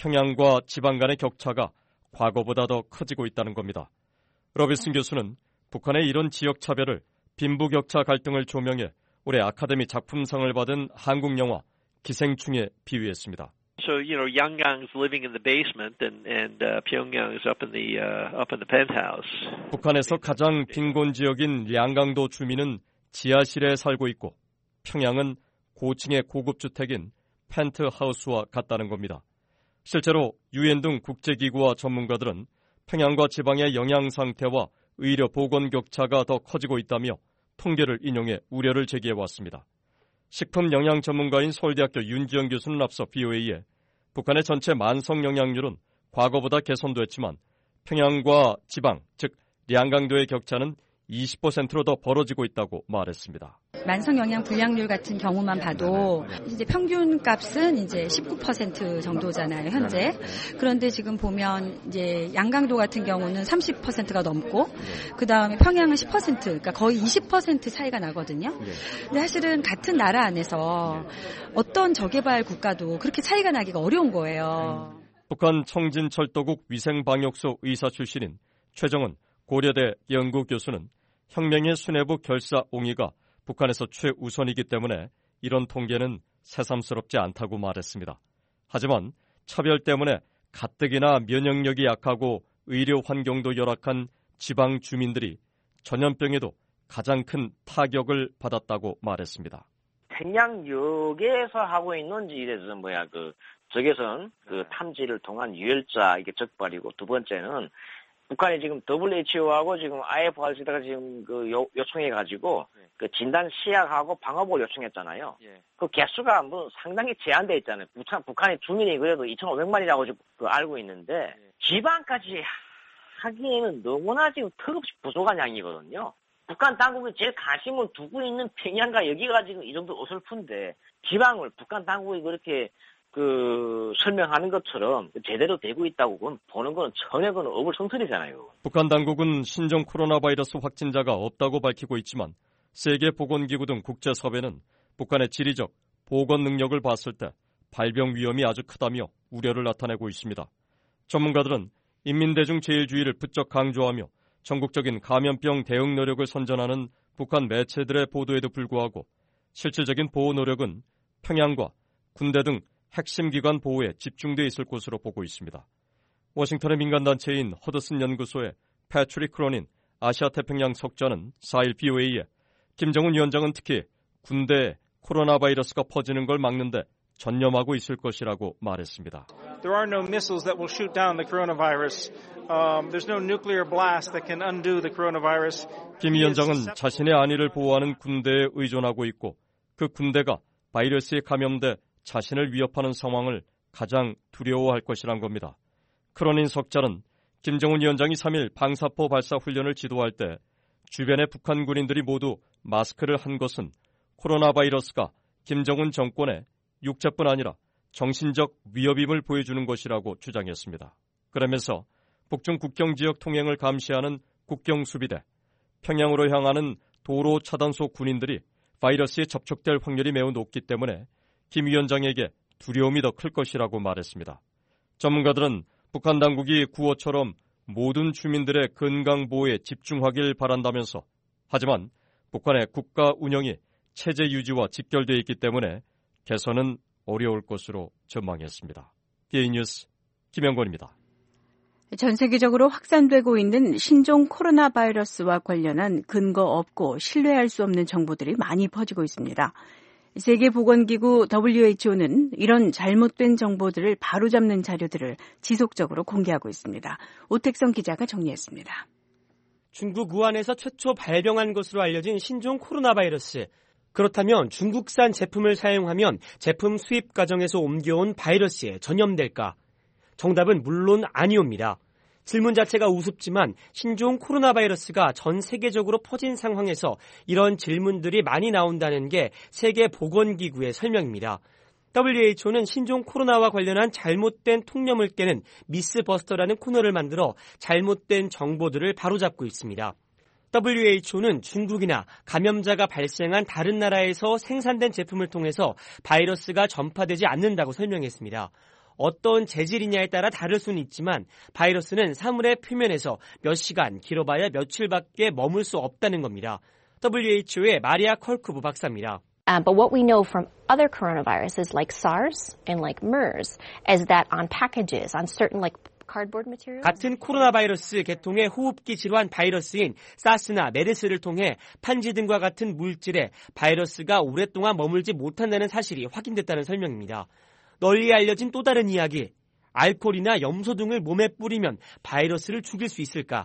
평양과 지방 간의 격차가 과거보다 더 커지고 있다는 겁니다. 로빈슨 교수는 북한의 이런 지역 차별을 빈부격차 갈등을 조명해 올해 아카데미 작품상을 받은 한국 영화 기생충에 비유했습니다.
So, you know, Yangon's living in the basement and, and uh, Pyongyang is up in the, uh, up in the penthouse.
북한에서 가장 빈곤 지역인 량강도 주민은 지하실에 살고 있고 평양은 고층의 고급 주택인 펜트하우스와 같다는 겁니다. 실제로 유엔 등 국제기구와 전문가들은 평양과 지방의 영양 상태와 의료 보건 격차가 더 커지고 있다며 통계를 인용해 우려를 제기해왔습니다. 식품 영양 전문가인 서울대학교 윤지영 교수는 앞서 브이오에이에 북한의 전체 만성 영양률은 과거보다 개선됐지만 평양과 지방, 즉 량강도의 격차는 이십 퍼센트로 더 벌어지고 있다고 말했습니다.
만성 영양 불량률 같은 경우만 봐도 이제 평균 값은 이제 십구 퍼센트 정도잖아요, 현재. 그런데 지금 보면 이제 양강도 같은 경우는 삼십 퍼센트가 넘고 그다음에 평양은 십 퍼센트, 그러니까 거의 이십 퍼센트 차이가 나거든요. 근데 사실은 같은 나라 안에서 어떤 저개발 국가도 그렇게 차이가 나기가 어려운 거예요.
북한 청진철도국 위생방역소 의사 출신인 최정은 고려대 연구교수는 혁명의 수뇌부 결사 옹이가 북한에서 최우선이기 때문에 이런 통계는 새삼스럽지 않다고 말했습니다. 하지만 차별 때문에 가뜩이나 면역력이 약하고 의료 환경도 열악한 지방 주민들이 전염병에도 가장 큰 타격을 받았다고 말했습니다.
평양역에서 하고 있는 일에서 뭐야 그 적외선 그 탐지를 통한 유혈자 이게 적발이고 두 번째는 북한이 지금 더블유에이치오하고 지금 아이에프알씨다가 지금 그 요, 요청해가지고 그 진단 시약하고 방어복을 요청했잖아요. 예. 그 개수가 뭐 상당히 제한돼 있잖아요. 북한 북한의 주민이 그래도 이천오백만이라고 그 알고 있는데 예. 지방까지 하기에는 너무나 지금 턱없이 부족한 양이거든요. 북한 당국이 제일 관심을 두고 있는 평양과 여기가 지금 이 정도 어설픈데 지방을 북한 당국이 그렇게 그 설명하는 것처럼 제대로 되고 있다고 그건 보는 건 전혀 그건 어불성설이잖아요.
북한 당국은 신종 코로나 바이러스 확진자가 없다고 밝히고 있지만 세계보건기구 등 국제섭외는 북한의 지리적, 보건 능력을 봤을 때 발병 위험이 아주 크다며 우려를 나타내고 있습니다. 전문가들은 인민대중제일주의를 부쩍 강조하며 전국적인 감염병 대응 노력을 선전하는 북한 매체들의 보도에도 불구하고 실질적인 보호 노력은 평양과 군대 등 핵심 기관 보호에 집중되어 있을 것으로 보고 있습니다. 워싱턴의 민간단체인 허드슨 연구소의 패트릭 크로닌 아시아태평양 석좌는 사일 비오에이에 김정은 위원장은 특히 군대에 코로나 바이러스가 퍼지는 걸 막는데 전념하고 있을 것이라고 말했습니다.
There are no missiles that will shoot down the coronavirus. Um, there's no nuclear blast that can undo the coronavirus.
김 위원장은 자신의 안위를 보호하는 군대에 의존하고 있고 그 군대가 바이러스에 감염돼 자신을 위협하는 상황을 가장 두려워할 것이란 겁니다. 크로닌 석자는 김정은 위원장이 삼 일 방사포 발사 훈련을 지도할 때 주변의 북한 군인들이 모두 마스크를 한 것은 코로나 바이러스가 김정은 정권의 육체뿐 아니라 정신적 위협임을 보여주는 것이라고 주장했습니다. 그러면서 북중 국경지역 통행을 감시하는 국경수비대, 평양으로 향하는 도로 차단소 군인들이 바이러스에 접촉될 확률이 매우 높기 때문에 김 위원장에게 두려움이 더 클 것이라고 말했습니다. 전문가들은 북한 당국이 구호처럼 모든 주민들의 건강 보호에 집중하길 바란다면서 하지만 북한의 국가 운영이 체제 유지와 직결되어 있기 때문에 개선은 어려울 것으로 전망했습니다. 비에이 뉴스 김영권입니다.
전 세계적으로 확산되고 있는 신종 코로나 바이러스와 관련한 근거 없고 신뢰할 수 없는 정보들이 많이 퍼지고 있습니다. 세계보건기구 더블유에이치오는 이런 잘못된 정보들을 바로잡는 자료들을 지속적으로 공개하고 있습니다. 오택성 기자가 정리했습니다.
중국 우한에서 최초 발병한 것으로 알려진 신종 코로나 바이러스. 그렇다면 중국산 제품을 사용하면 제품 수입 과정에서 옮겨온 바이러스에 전염될까? 정답은 물론 아니옵니다. 질문 자체가 우습지만 신종 코로나 바이러스가 전 세계적으로 퍼진 상황에서 이런 질문들이 많이 나온다는 게 세계보건기구의 설명입니다. 더블유에이치오는 신종 코로나와 관련한 잘못된 통념을 깨는 미스버스터라는 코너를 만들어 잘못된 정보들을 바로잡고 있습니다. 더블유에이치오는 중국이나 감염자가 발생한 다른 나라에서 생산된 제품을 통해서 바이러스가 전파되지 않는다고 설명했습니다. 어떤 재질이냐에 따라 다를 수는 있지만 바이러스는 사물의 표면에서 몇 시간, 길어봐야 며칠밖에 머물 수 없다는 겁니다. 더블유에이치오의 마리아 컬쿠브 박사입니다.
Um, but what we know from other coronaviruses like SARS and like MERS is that on packages, on certain like cardboard materials.
같은 코로나 바이러스 계통의 호흡기 질환 바이러스인 사스나 메르스를 통해 판지 등과 같은 물질에 바이러스가 오랫동안 머물지 못한다는 사실이 확인됐다는 설명입니다. 널리 알려진 또 다른 이야기, 알코올이나 염소 등을 몸에 뿌리면 바이러스를 죽일 수 있을까?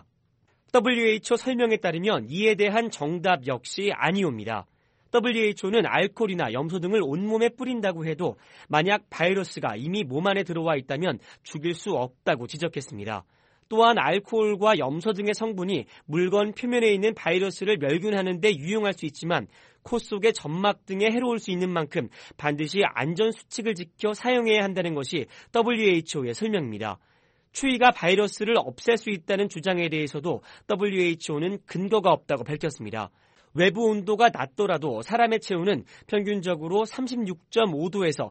더블유에이치오 설명에 따르면 이에 대한 정답 역시 아니옵니다. 더블유에이치오는 알코올이나 염소 등을 온몸에 뿌린다고 해도 만약 바이러스가 이미 몸 안에 들어와 있다면 죽일 수 없다고 지적했습니다. 또한 알코올과 염소 등의 성분이 물건 표면에 있는 바이러스를 멸균하는 데 유용할 수 있지만 코 속의 점막 등에 해로울 수 있는 만큼 반드시 안전수칙을 지켜 사용해야 한다는 것이 더블유에이치오의 설명입니다. 추위가 바이러스를 없앨 수 있다는 주장에 대해서도 더블유에이치오는 근거가 없다고 밝혔습니다. 외부 온도가 낮더라도 사람의 체온은 평균적으로 삼십육 점 오 도에서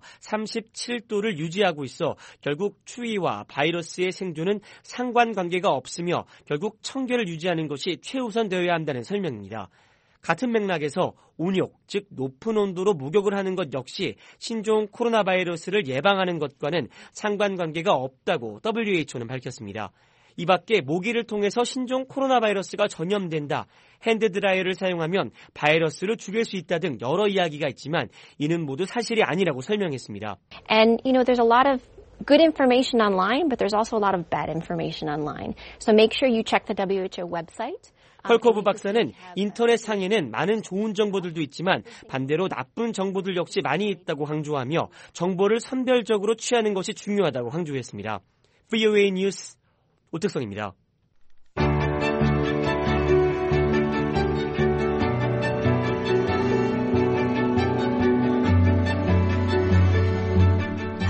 삼십칠 도를 유지하고 있어 결국 추위와 바이러스의 생존은 상관관계가 없으며 결국 청결을 유지하는 것이 최우선되어야 한다는 설명입니다. 같은 맥락에서 온욕, 즉 높은 온도로 목욕을 하는 것 역시 신종 코로나 바이러스를 예방하는 것과는 상관관계가 없다고 더블유에이치오는 밝혔습니다. 이 밖에 모기를 통해서 신종 코로나 바이러스가 전염된다, 핸드드라이어를 사용하면 바이러스를 죽일 수 있다 등 여러 이야기가 있지만 이는 모두 사실이 아니라고 설명했습니다.
And you know, there's a lot of good information online, but there's also a lot of bad information online. So make sure you check the 더블유에이치오 website.
컬코브 박사는 인터넷 상에는 많은 좋은 정보들도 있지만 반대로 나쁜 정보들 역시 많이 있다고 강조하며 정보를 선별적으로 취하는 것이 중요하다고 강조했습니다. 브이오에이 뉴스 오택성입니다.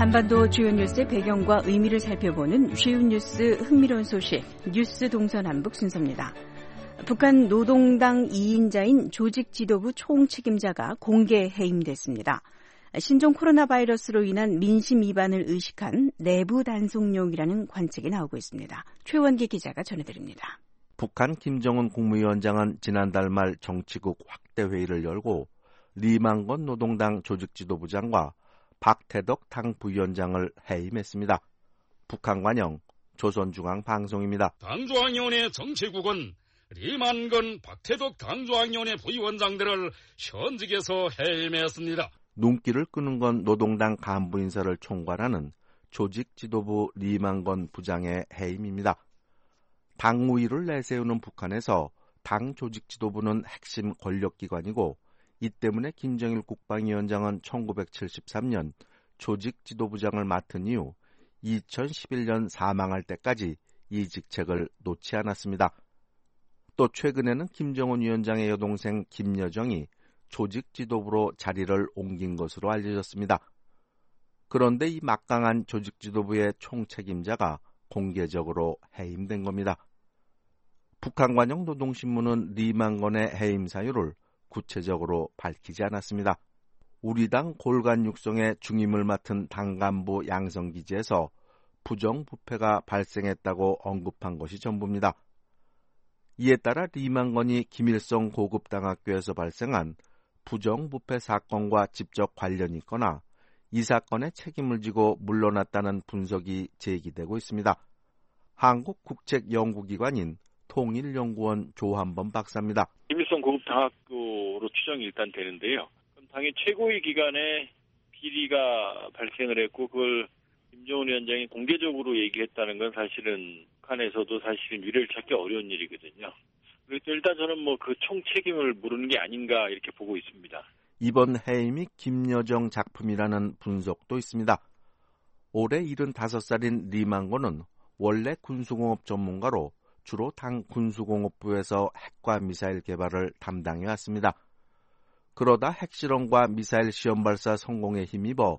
한반도 주요 뉴스의 배경과 의미를 살펴보는 쉬운 뉴스 흥미로운 소식 뉴스 동서남북 순서입니다. 북한 노동당 이 인자인 조직 지도부 총책임자가 공개 해임됐습니다. 신종 코로나 바이러스로 인한 민심 위반을 의식한 내부 단속용이라는 관측이 나오고 있습니다. 최원기 기자가 전해드립니다.
북한 김정은 국무위원장은 지난달 말 정치국 확대 회의를 열고 리만건 노동당 조직지도부장과 박태덕 당 부위원장을 해임했습니다. 북한 관영 조선중앙방송입니다.
당조항위원회 정치국은 리만건 박태덕 당조항위원회 부위원장들을 현직에서 해임했습니다.
눈길을 끄는 건 노동당 간부 인사를 총괄하는 조직지도부 리만건 부장의 해임입니다. 당무위를 내세우는 북한에서 당 조직지도부는 핵심 권력기관이고 이 때문에 김정일 국방위원장은 천구백칠십삼 년 조직지도부장을 맡은 이후 이천십일 년 사망할 때까지 이 직책을 놓지 않았습니다. 또 최근에는 김정은 위원장의 여동생 김여정이 조직지도부로 자리를 옮긴 것으로 알려졌습니다. 그런데 이 막강한 조직지도부의 총책임자가 공개적으로 해임된 겁니다. 북한 관영 노동신문은 리만건의 해임 사유를 구체적으로 밝히지 않았습니다. 우리 당 골간 육성의 중임을 맡은 당 간부 양성기지에서 부정부패가 발생했다고 언급한 것이 전부입니다. 이에 따라 리만건이 김일성 고급당학교에서 발생한 부정부패 사건과 직접 관련이 있거나 이 사건에 책임을 지고 물러났다는 분석이 제기되고 있습니다. 한국국책연구기관인 통일연구원 조한범 박사입니다.
김일성 고급당학교로 추정이 일단 되는데요. 당의 최고위 기관에 비리가 발생을 했고 그걸 김정은 위원장이 공개적으로 얘기했다는 건 사실은 북한에서도 사실은 유례를 찾기 어려운 일이거든요. 그래서 일단 저는 뭐 그 총책임을 물은 게 아닌가 이렇게 보고 있습니다.
이번 해임이 김여정 작품이라는 분석도 있습니다. 올해 일흔다섯 살인 리만건은 원래 군수공업 전문가로 주로 당 군수공업부에서 핵과 미사일 개발을 담당해 왔습니다. 그러다 핵실험과 미사일 시험 발사 성공에 힘입어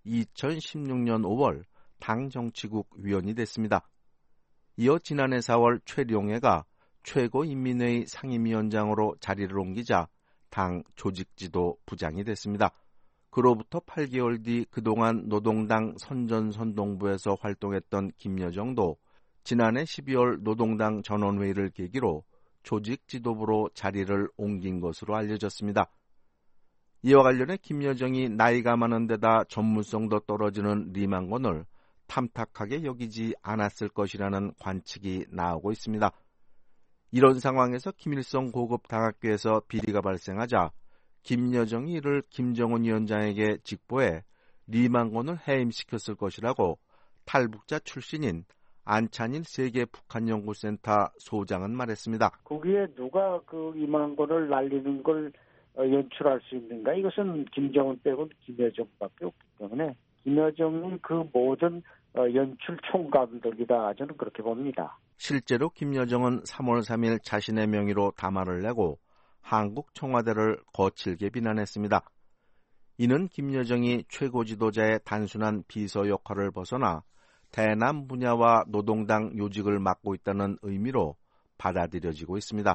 이천십육 년 오월 당 정치국 위원이 됐습니다. 이어 지난해 사월 최룡해가 최고인민회의 상임위원장으로 자리를 옮기자 당 조직지도 부장이 됐습니다. 그로부터 팔 개월 뒤 그동안 노동당 선전선동부에서 활동했던 김여정도 지난해 십이월 노동당 전원회의를 계기로 조직지도부로 자리를 옮긴 것으로 알려졌습니다. 이와 관련해 김여정이 나이가 많은 데다 전문성도 떨어지는 리만건을 탐탁하게 여기지 않았을 것이라는 관측이 나오고 있습니다. 이런 상황에서 김일성 고급당학교에서 비리가 발생하자 김여정이 이를 김정은 위원장에게 직보해 리만건을 해임시켰을 것이라고 탈북자 출신인 안찬일 세계 북한연구센터 소장은 말했습니다.
거기에 누가 그 리만건을 날리는 걸 연출할 수 있는가? 이것은 김정은 빼고 김여정밖에 없기 때문에 김여정이 그 모든 연출 총감독이다. 저는 그렇게 봅니다.
실제로 김여정은 삼월 삼일 자신의 명의로 담화를 내고 한국 청와대를 거칠게 비난했습니다. 이는 김여정이 최고 지도자의 단순한 비서 역할을 벗어나 대남 분야와 노동당 요직을 맡고 있다는 의미로 받아들여지고 있습니다.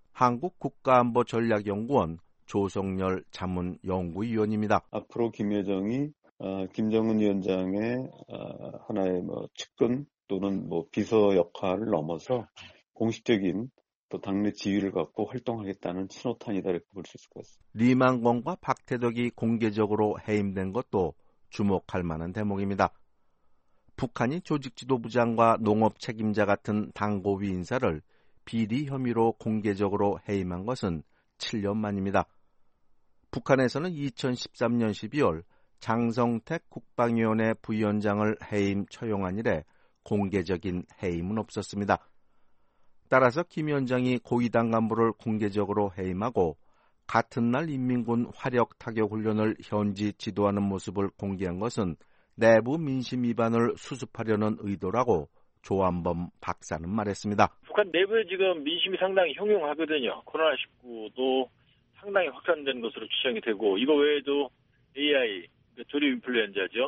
한국국가안보전략연구원 조성열 자문연구위원입니다.
앞으로 김여정이 어, 김정은 위원장의 어, 하나의 뭐 측근 또는 뭐 비서 역할을 넘어서 공식적인 또 당내 지위를 갖고 활동하겠다는 신호탄이다 이렇게 볼 수 있을 것 같습니다.
리만건과 박태덕이 공개적으로 해임된 것도 주목할 만한 대목입니다. 북한이 조직지도부장과 농업 책임자 같은 당고위 인사를 비리 혐의로 공개적으로 해임한 것은 칠 년 만입니다. 북한에서는 이천십삼 년 십이월 장성택 국방위원회 부위원장을 해임 처용한 이래 공개적인 해임은 없었습니다. 따라서 김 위원장이 고위당 간부를 공개적으로 해임하고 같은 날 인민군 화력 타격 훈련을 현지 지도하는 모습을 공개한 것은 내부 민심 위반을 수습하려는 의도라고 조한범 박사는 말했습니다.
북한 내부에 지금 민심이 상당히 흉흉하거든요. 코로나 십구도 상당히 확산된 것으로 추정이 되고 이거 외에도 에이아이, 조류 인플루엔자죠.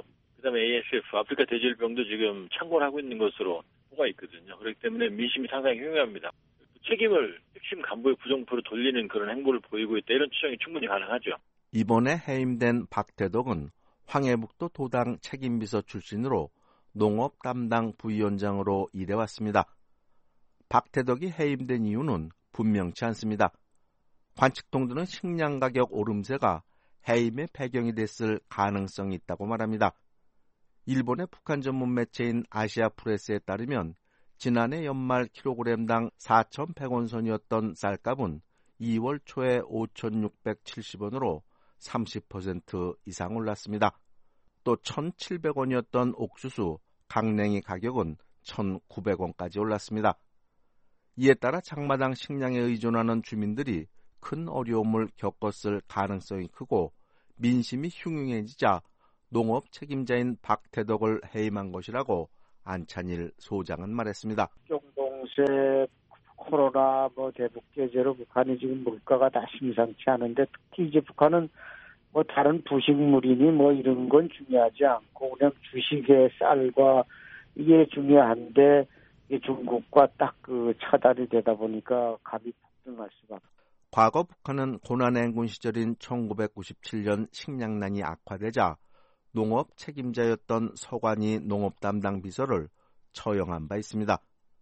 그다음에 에이에스에프, 아프리카 돼지열병도 지금 참고를 하고 있는 것으로 보고가 있거든요. 그렇기 때문에 민심이 상당히 흉흉합니다. 책임을 핵심 간부의 부정부로 돌리는 그런 행보를 보이고 있다. 이런 추정이 충분히 가능하죠.
이번에 해임된 박태덕은 황해북도 도당 책임비서 출신으로 농업 담당 부위원장으로 일해왔습니다. 박태덕이 해임된 이유는 분명치 않습니다. 관측통들은 식량 가격 오름세가 해임의 배경이 됐을 가능성이 있다고 말합니다. 일본의 북한 전문 매체인 아시아프레스에 따르면 지난해 연말 킬로그램당 사천백 원 선이었던 쌀값은 이월 초에 오천육백칠십 원으로 삼십 퍼센트 이상 올랐습니다. 또 천칠백 원이었던 옥수수, 강냉이 가격은 천구백 원까지 올랐습니다. 이에 따라 장마당 식량에 의존하는 주민들이 큰 어려움을 겪었을 가능성이 크고 민심이 흉흉해지자 농업 책임자인 박태덕을 해임한 것이라고 안찬일 소장은 말했습니다.
정동세, 코로나, 뭐 대북 제재로 북한이 지금 물가가 다 심상치 않은데 특히 이제 북한은 뭐 다른 부식물이니 뭐 이런 건 중요하지 않고 그냥 주식의 쌀과 이게 중요한데 이게 중국과 딱 그 차단이 되다 보니까 값이 폭등할 수밖에.
과거 북한은 고난행군 시절인 천구백구십칠 년 식량난이 악화되자 농업 책임자였던 서관이 농업 담당 비서를 처형한 바 있습니다.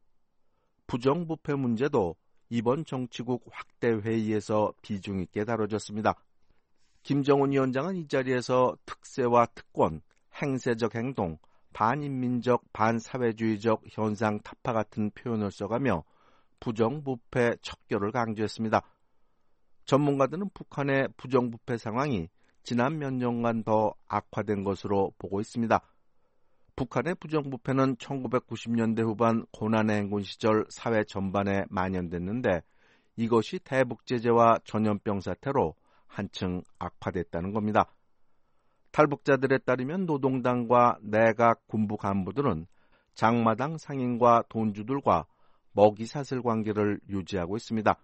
부정부패 문제도 이번 정치국 확대 회의에서 비중 있게 다뤄졌습니다. 김정은 위원장은 이 자리에서 특세와 특권, 행세적 행동, 반인민적, 반사회주의적 현상 타파 같은 표현을 써가며 부정부패 척결을 강조했습니다. 전문가들은 북한의 부정부패 상황이 지난 몇 년간 더 악화된 것으로 보고 있습니다. 북한의 부정부패는 천구백구십 년대 후반 고난의 행군 시절 사회 전반에 만연됐는데 이것이 대북제재와 전염병 사태로 한층 악화됐다는 겁니다. 탈북자들에 따르면 노동당과 내각 군부 간부들은 장마당 상인과 돈주들과 먹이사슬 관계를 유지하고 있습니다.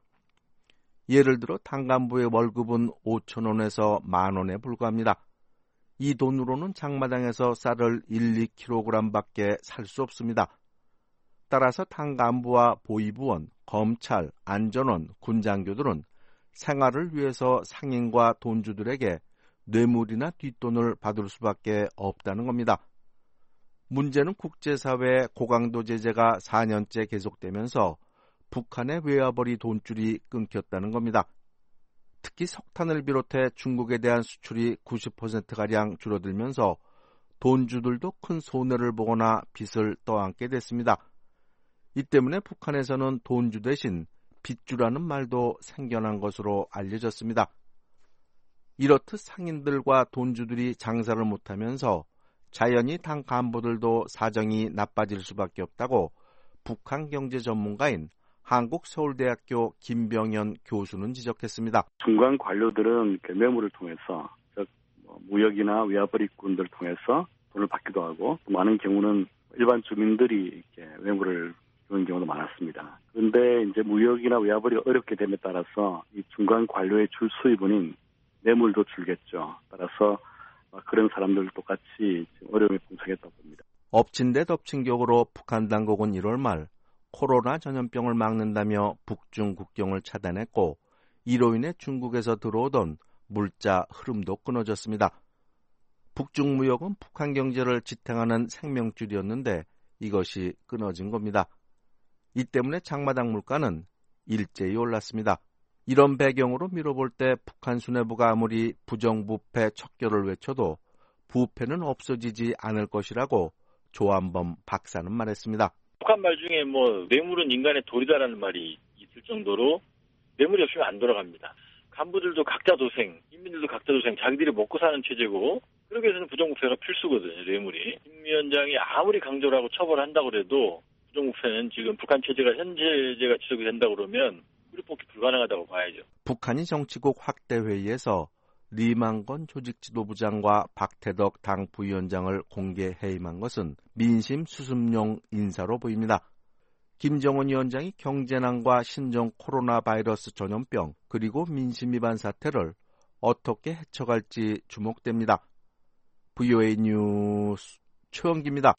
예를 들어 당 간부의 월급은 오천 원에서 만 원에 불과합니다. 이 돈으로는 장마당에서 쌀을 일, 이 킬로그램밖에 살 수 없습니다. 따라서 당 간부와 보위부원, 검찰, 안전원, 군장교들은 생활을 위해서 상인과 돈주들에게 뇌물이나 뒷돈을 받을 수밖에 없다는 겁니다. 문제는 국제사회의 고강도 제재가 사 년째 계속되면서 북한의 외화벌이 돈줄이 끊겼다는 겁니다. 특히 석탄을 비롯해 중국에 대한 수출이 구십 퍼센트가량 줄어들면서 돈주들도 큰 손해를 보거나 빚을 떠안게 됐습니다. 이 때문에 북한에서는 돈주 대신 빚주라는 말도 생겨난 것으로 알려졌습니다. 이렇듯 상인들과 돈주들이 장사를 못하면서 자연히 당 간부들도 사정이 나빠질 수밖에 없다고 북한 경제 전문가인 한국서울대학교 김병현 교수는 지적했습니다.
중간 관료들은 매물을 통해서 즉 무역이나 외화벌이꾼들을 통해서 돈을 받기도 하고 많은 경우는 일반 주민들이 이렇게 매물을 주는 경우도 많았습니다. 그런데 이제 무역이나 외화벌이 어렵게 됨에 따라서 이 중간 관료의 줄 수입원인 매물도 줄겠죠. 따라서 그런 사람들 똑같이 어려움에 봉착했다고 봅니다.
엎친 데 덮친 격으로 북한 당국은 일월 말 코로나 전염병을 막는다며 북중 국경을 차단했고 이로 인해 중국에서 들어오던 물자 흐름도 끊어졌습니다. 북중 무역은 북한 경제를 지탱하는 생명줄이었는데 이것이 끊어진 겁니다. 이 때문에 장마당 물가는 일제히 올랐습니다. 이런 배경으로 미뤄볼 때 북한 수뇌부가 아무리 부정부패 척결을 외쳐도 부패는 없어지지 않을 것이라고 조한범 박사는 말했습니다.
북한 말 중에 뭐 뇌물은 인간의 돌이다라는 말이 있을 정도로 뇌물이 없으면 안 돌아갑니다. 간부들도 각자 도생, 인민들도 각자 도생, 자기들이 먹고 사는 체제고 그러기 위해서는 부정부패가 필수거든요. 뇌물이. 김 위원장이 아무리 강조를 하고 처벌한다고 해도 부정부패는 지금 북한 체제가 현재제가 지속이 된다고 그러면 뿌리뽑기 불가능하다고 봐야죠.
북한이 정치국 확대 회의에서 리만건 조직지도부장과 박태덕 당 부위원장을 공개 해임한 것은 민심 수습용 인사로 보입니다. 김정은 위원장이 경제난과 신종 코로나 바이러스 전염병 그리고 민심 위반 사태를 어떻게 헤쳐갈지 주목됩니다. 브이오에이 뉴스 최원기입니다.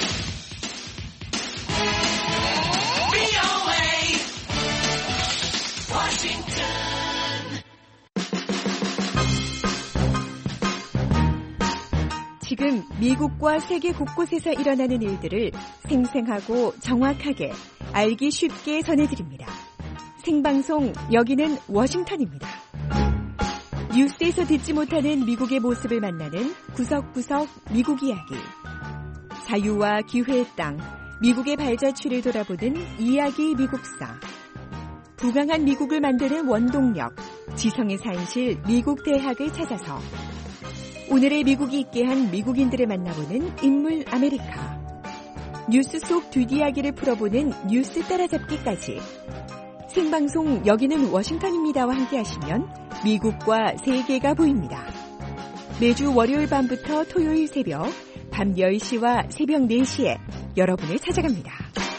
지금 미국과 세계 곳곳에서 일어나는 일들을 생생하고 정확하게 알기 쉽게 전해드립니다. 생방송 여기는 워싱턴입니다. 뉴스에서 듣지 못하는 미국의 모습을 만나는 구석구석 미국 이야기. 자유와 기회의 땅, 미국의 발자취를 돌아보는 이야기 미국사. 부강한 미국을 만드는 원동력, 지성의 산실 미국 대학을 찾아서 오늘의 미국이 있게 한 미국인들을 만나보는 인물 아메리카. 뉴스 속 뒷이야기를 풀어보는 뉴스 따라잡기까지. 생방송 여기는 워싱턴입니다와 함께하시면 미국과 세계가 보입니다. 매주 월요일 밤부터 토요일 새벽 밤 열 시와 새벽 네 시에 여러분을 찾아갑니다.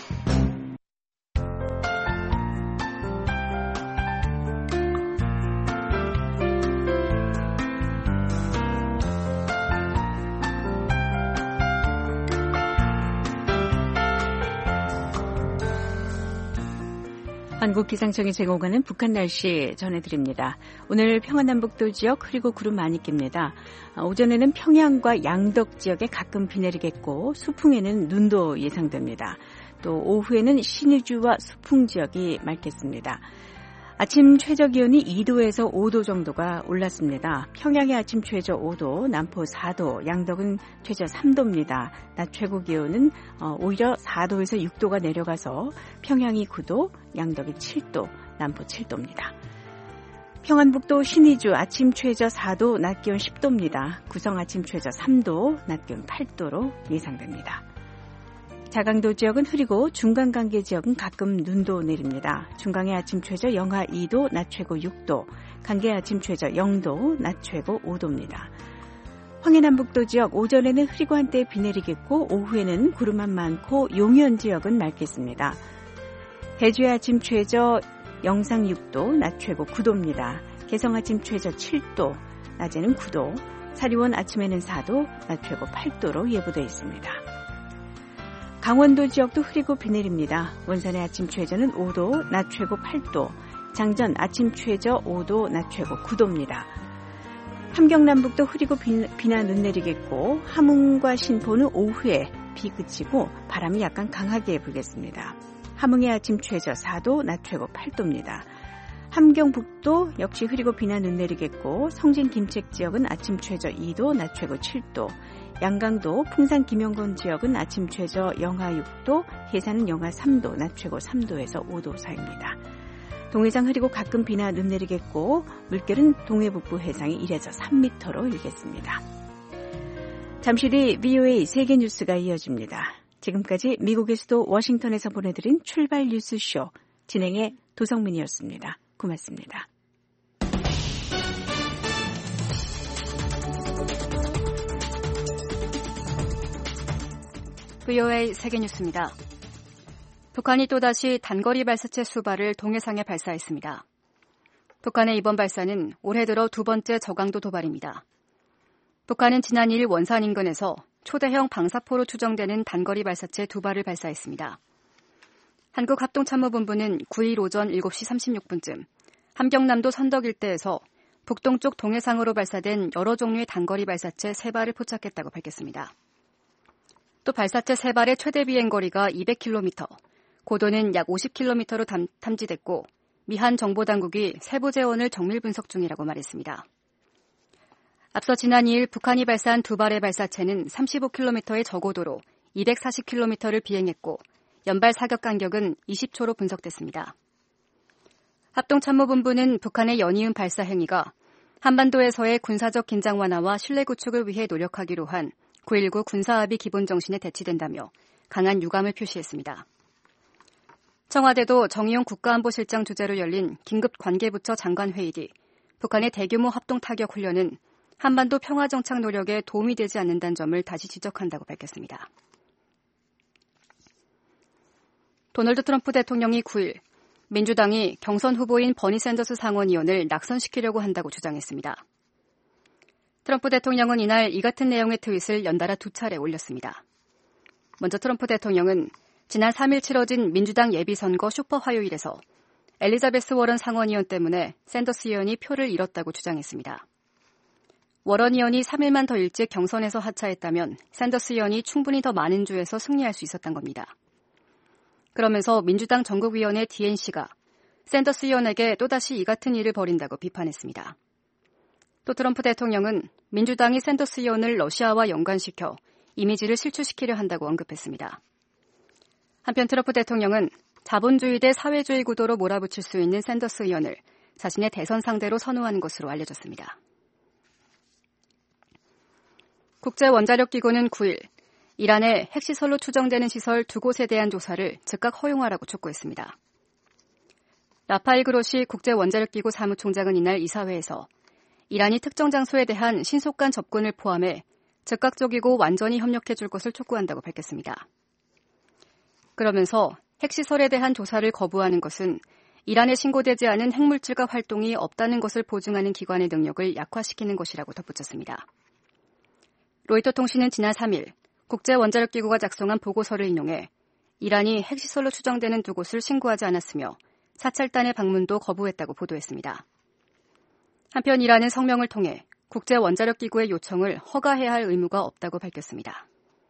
한국기상청이 제공하는 북한 날씨 전해드립니다. 오늘 평안남북도 지역 흐리고 구름 많이 낍니다. 오전에는 평양과 양덕 지역에 가끔 비 내리겠고 수풍에는 눈도 예상됩니다. 또 오후에는 신의주와 수풍 지역이 맑겠습니다. 아침 최저기온이 이 도에서 오 도 정도가 올랐습니다. 평양의 아침 최저 오 도, 남포 사 도, 양덕은 최저 삼 도입니다. 낮 최고 기온은 오히려 사 도에서 육 도가 내려가서 평양이 구 도, 양덕이 칠 도, 남포 칠 도입니다. 평안북도 신의주 아침 최저 사 도, 낮 기온 십 도입니다. 구성 아침 최저 삼 도, 낮 기온 팔 도로 예상됩니다. 자강도 지역은 흐리고 중간간계 지역은 가끔 눈도 내립니다. 중강의 아침 최저 영하 이 도, 낮 최고 육 도, 간계의 아침 최저 영 도, 낮 최고 오 도입니다. 황해남북도 지역 오전에는 흐리고 한때 비 내리겠고 오후에는 구름만 많고 용현 지역은 맑겠습니다. 해주의 아침 최저 영상 육 도, 낮 최고 구 도입니다. 개성 아침 최저 칠 도, 낮에는 구 도, 사리원 아침에는 사 도, 낮 최고 팔 도로 예보되어 있습니다. 강원도 지역도 흐리고 비 내립니다. 원산의 아침 최저는 오 도, 낮 최고 팔 도, 장전 아침 최저 오 도, 낮 최고 구 도입니다. 함경남북도 흐리고 비, 비나 눈 내리겠고 함흥과 신포는 오후에 비 그치고 바람이 약간 강하게 불겠습니다. 함흥의 아침 최저 사 도, 낮 최고 팔 도입니다. 함경북도 역시 흐리고 비나 눈 내리겠고 성진 김책 지역은 아침 최저 이 도, 낮 최고 칠 도, 양강도 풍산 김영건 지역은 아침 최저 영하 육 도, 해산은 영하 삼 도, 낮 최고 삼 도에서 오 도 사이입니다. 동해상 흐리고 가끔 비나 눈 내리겠고 물결은 동해 북부 해상이 일에서 삼 미터로 일겠습니다. 잠시 뒤 브이오에이 세계 뉴스가 이어집니다. 지금까지 미국의 수도 워싱턴에서 보내드린 출발 뉴스쇼 진행의 도성민이었습니다. 고맙습니다.
브이오에이 세계뉴스입니다. 북한이 또다시 단거리 발사체 수발을 동해상에 발사했습니다. 북한의 이번 발사는 올해 들어 두 번째 저강도 도발입니다. 북한은 지난 이 일 원산 인근에서 초대형 방사포로 추정되는 단거리 발사체 두 발을 발사했습니다. 한국합동참모본부는 구 일 오전 일곱 시 삼십육 분쯤 함경남도 선덕 일대에서 북동쪽 동해상으로 발사된 여러 종류의 단거리 발사체 세 발을 포착했다고 밝혔습니다. 또 발사체 세 발의 최대 비행거리가 이백 킬로미터, 고도는 약 오십 킬로미터로 탐, 탐지됐고 미한 정보당국이 세부 재원을 정밀 분석 중이라고 말했습니다. 앞서 지난 이 일 북한이 발사한 두 발의 발사체는 삼십오 킬로미터의 저고도로 이백사십 킬로미터를 비행했고 연발 사격 간격은 이십 초로 분석됐습니다. 합동참모본부는 북한의 연이은 발사 행위가 한반도에서의 군사적 긴장 완화와 신뢰 구축을 위해 노력하기로 한 구 일구 군사합의 기본 정신에 대치된다며 강한 유감을 표시했습니다. 청와대도 정의용 국가안보실장 주재로 열린 긴급 관계부처 장관회의 뒤 북한의 대규모 합동 타격 훈련은 한반도 평화 정착 노력에 도움이 되지 않는다는 점을 다시 지적한다고 밝혔습니다. 도널드 트럼프 대통령이 구 일 민주당이 경선 후보인 버니 샌더스 상원의원을 낙선시키려고 한다고 주장했습니다. 트럼프 대통령은 이날 이 같은 내용의 트윗을 연달아 두 차례 올렸습니다. 먼저 트럼프 대통령은 지난 삼 일 치러진 민주당 예비선거 슈퍼 화요일에서 엘리자베스 워런 상원의원 때문에 샌더스 의원이 표를 잃었다고 주장했습니다. 워런 의원이 삼 일만 더 일찍 경선에서 하차했다면 샌더스 의원이 충분히 더 많은 주에서 승리할 수 있었던 겁니다. 그러면서 민주당 전국위원회 디엔씨가 샌더스 의원에게 또다시 이 같은 일을 벌인다고 비판했습니다. 또 트럼프 대통령은 민주당이 샌더스 의원을 러시아와 연관시켜 이미지를 실추시키려 한다고 언급했습니다. 한편 트럼프 대통령은 자본주의 대 사회주의 구도로 몰아붙일 수 있는 샌더스 의원을 자신의 대선 상대로 선호하는 것으로 알려졌습니다. 국제원자력기구는 구 일 이란의 핵시설로 추정되는 시설 두 곳에 대한 조사를 즉각 허용하라고 촉구했습니다. 라파엘 그로시 국제원자력기구 사무총장은 이날 이사회에서 이란이 특정 장소에 대한 신속한 접근을 포함해 즉각적이고 완전히 협력해줄 것을 촉구한다고 밝혔습니다. 그러면서 핵시설에 대한 조사를 거부하는 것은 이란에 신고되지 않은 핵물질과 활동이 없다는 것을 보증하는 기관의 능력을 약화시키는 것이라고 덧붙였습니다. 로이터 통신은 지난 삼 일 국제원자력기구가 작성한 보고서를 인용해 이란이 핵시설로 추정되는 두 곳을 신고하지 않았으며 사찰단의 방문도 거부했다고 보도했습니다. 한편 이란은 성명을 통해 국제원자력기구의 요청을 허가해야 할 의무가 없다고 밝혔습니다.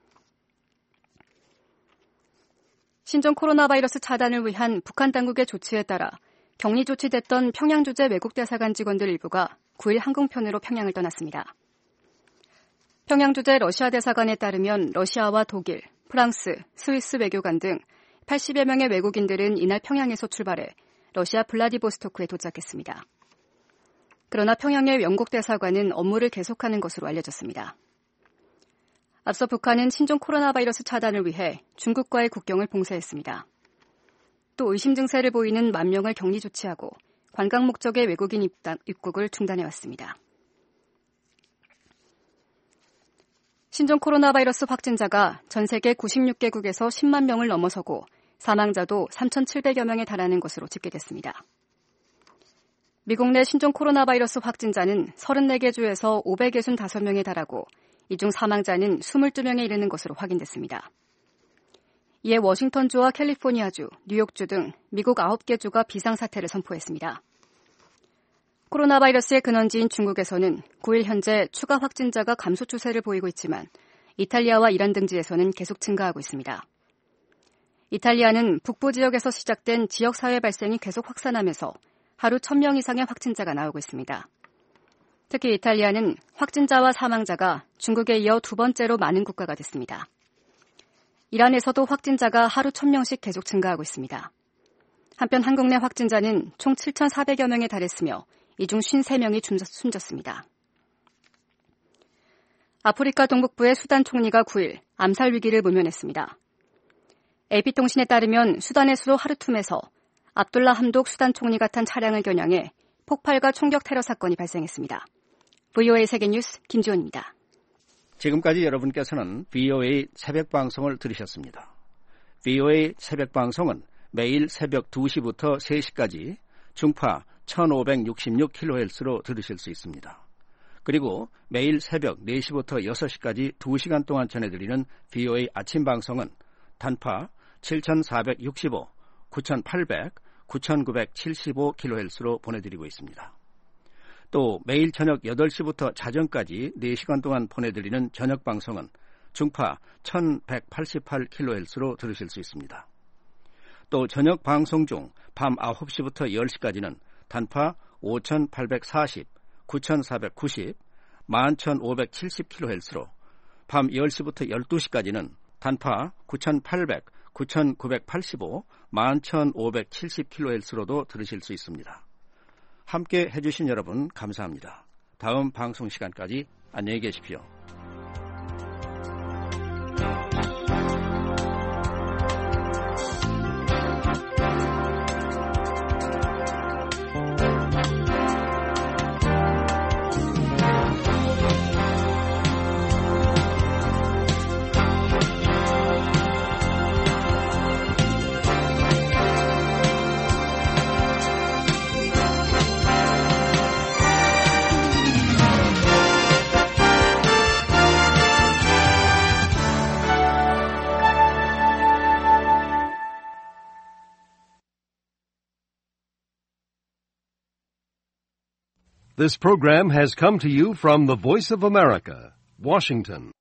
신종 코로나 바이러스 차단을 위한 북한 당국의 조치에 따라 격리 조치됐던 평양 주재 외국 대사관 직원들 일부가 구 일 항공편으로 평양을 떠났습니다. 평양 주재 러시아 대사관에 따르면 러시아와 독일, 프랑스, 스위스 외교관 등 팔십여 명의 외국인들은 이날 평양에서 출발해 러시아 블라디보스토크에 도착했습니다. 그러나 평양의 영국 대사관은 업무를 계속하는 것으로 알려졌습니다. 앞서 북한은 신종 코로나 바이러스 차단을 위해 중국과의 국경을 봉쇄했습니다. 또 의심 증세를 보이는 만 명을 격리 조치하고 관광 목적의 외국인 입단, 입국을 중단해왔습니다. 신종 코로나 바이러스 확진자가 전 세계 구십육 개국에서 십만 명을 넘어서고 사망자도 삼천칠백여 명에 달하는 것으로 집계됐습니다. 미국 내 신종 코로나 바이러스 확진자는 서른네 개 주에서 오백육십오 명에 달하고 이 중 사망자는 이십이 명에 이르는 것으로 확인됐습니다. 이에 워싱턴주와 캘리포니아주, 뉴욕주 등 미국 아홉 개 주가 비상사태를 선포했습니다. 코로나 바이러스의 근원지인 중국에서는 구 일 현재 추가 확진자가 감소 추세를 보이고 있지만 이탈리아와 이란 등지에서는 계속 증가하고 있습니다. 이탈리아는 북부 지역에서 시작된 지역사회 발생이 계속 확산하면서 하루 천 명 이상의 확진자가 나오고 있습니다. 특히 이탈리아는 확진자와 사망자가 중국에 이어 두 번째로 많은 국가가 됐습니다. 이란에서도 확진자가 하루 천 명씩 계속 증가하고 있습니다. 한편 한국 내 확진자는 총 칠천사백여 명에 달했으며 이 중 오십삼 명이 숨졌습니다. 아프리카 동북부의 수단 총리가 구 일 암살 위기를 모면했습니다. 에이피통신에 따르면 수단의 수도 하르툼에서 압둘라 함독 수단 총리가 탄 차량을 겨냥해 폭발과 총격 테러 사건이 발생했습니다. 브이오에이 세계뉴스 김지원입니다.
지금까지 여러분께서는 브이오에이 새벽방송을 들으셨습니다. 브이오에이 새벽방송은 매일 새벽 두 시부터 세 시까지 중파 천오백육십육 킬로헤르츠로 들으실 수 있습니다. 그리고 매일 새벽 네 시부터 여섯 시까지 두 시간 동안 전해드리는 브이오에이 아침방송은 단파 칠천사백육십오, 구천팔백, 구천구백칠십오 킬로헤르츠로 보내드리고 있습니다. 또 매일 저녁 여덟 시부터 자정까지 네 시간 동안 보내드리는 저녁방송은 중파 천백팔십팔 킬로헤르츠로 들으실 수 있습니다. 또 저녁 방송 중 밤 아홉 시부터 열 시까지는 단파 오천팔백사십, 구천사백구십, 만 천오백칠십 킬로헤르츠로 밤 열 시부터 열두 시까지는 단파 구천팔백, 구천구백팔십오, 만 천오백칠십 킬로헤르츠로도 들으실 수 있습니다. 함께 해주신 여러분 감사합니다. 다음 방송 시간까지 안녕히 계십시오.
This program has come to you from the Voice of America, Washington.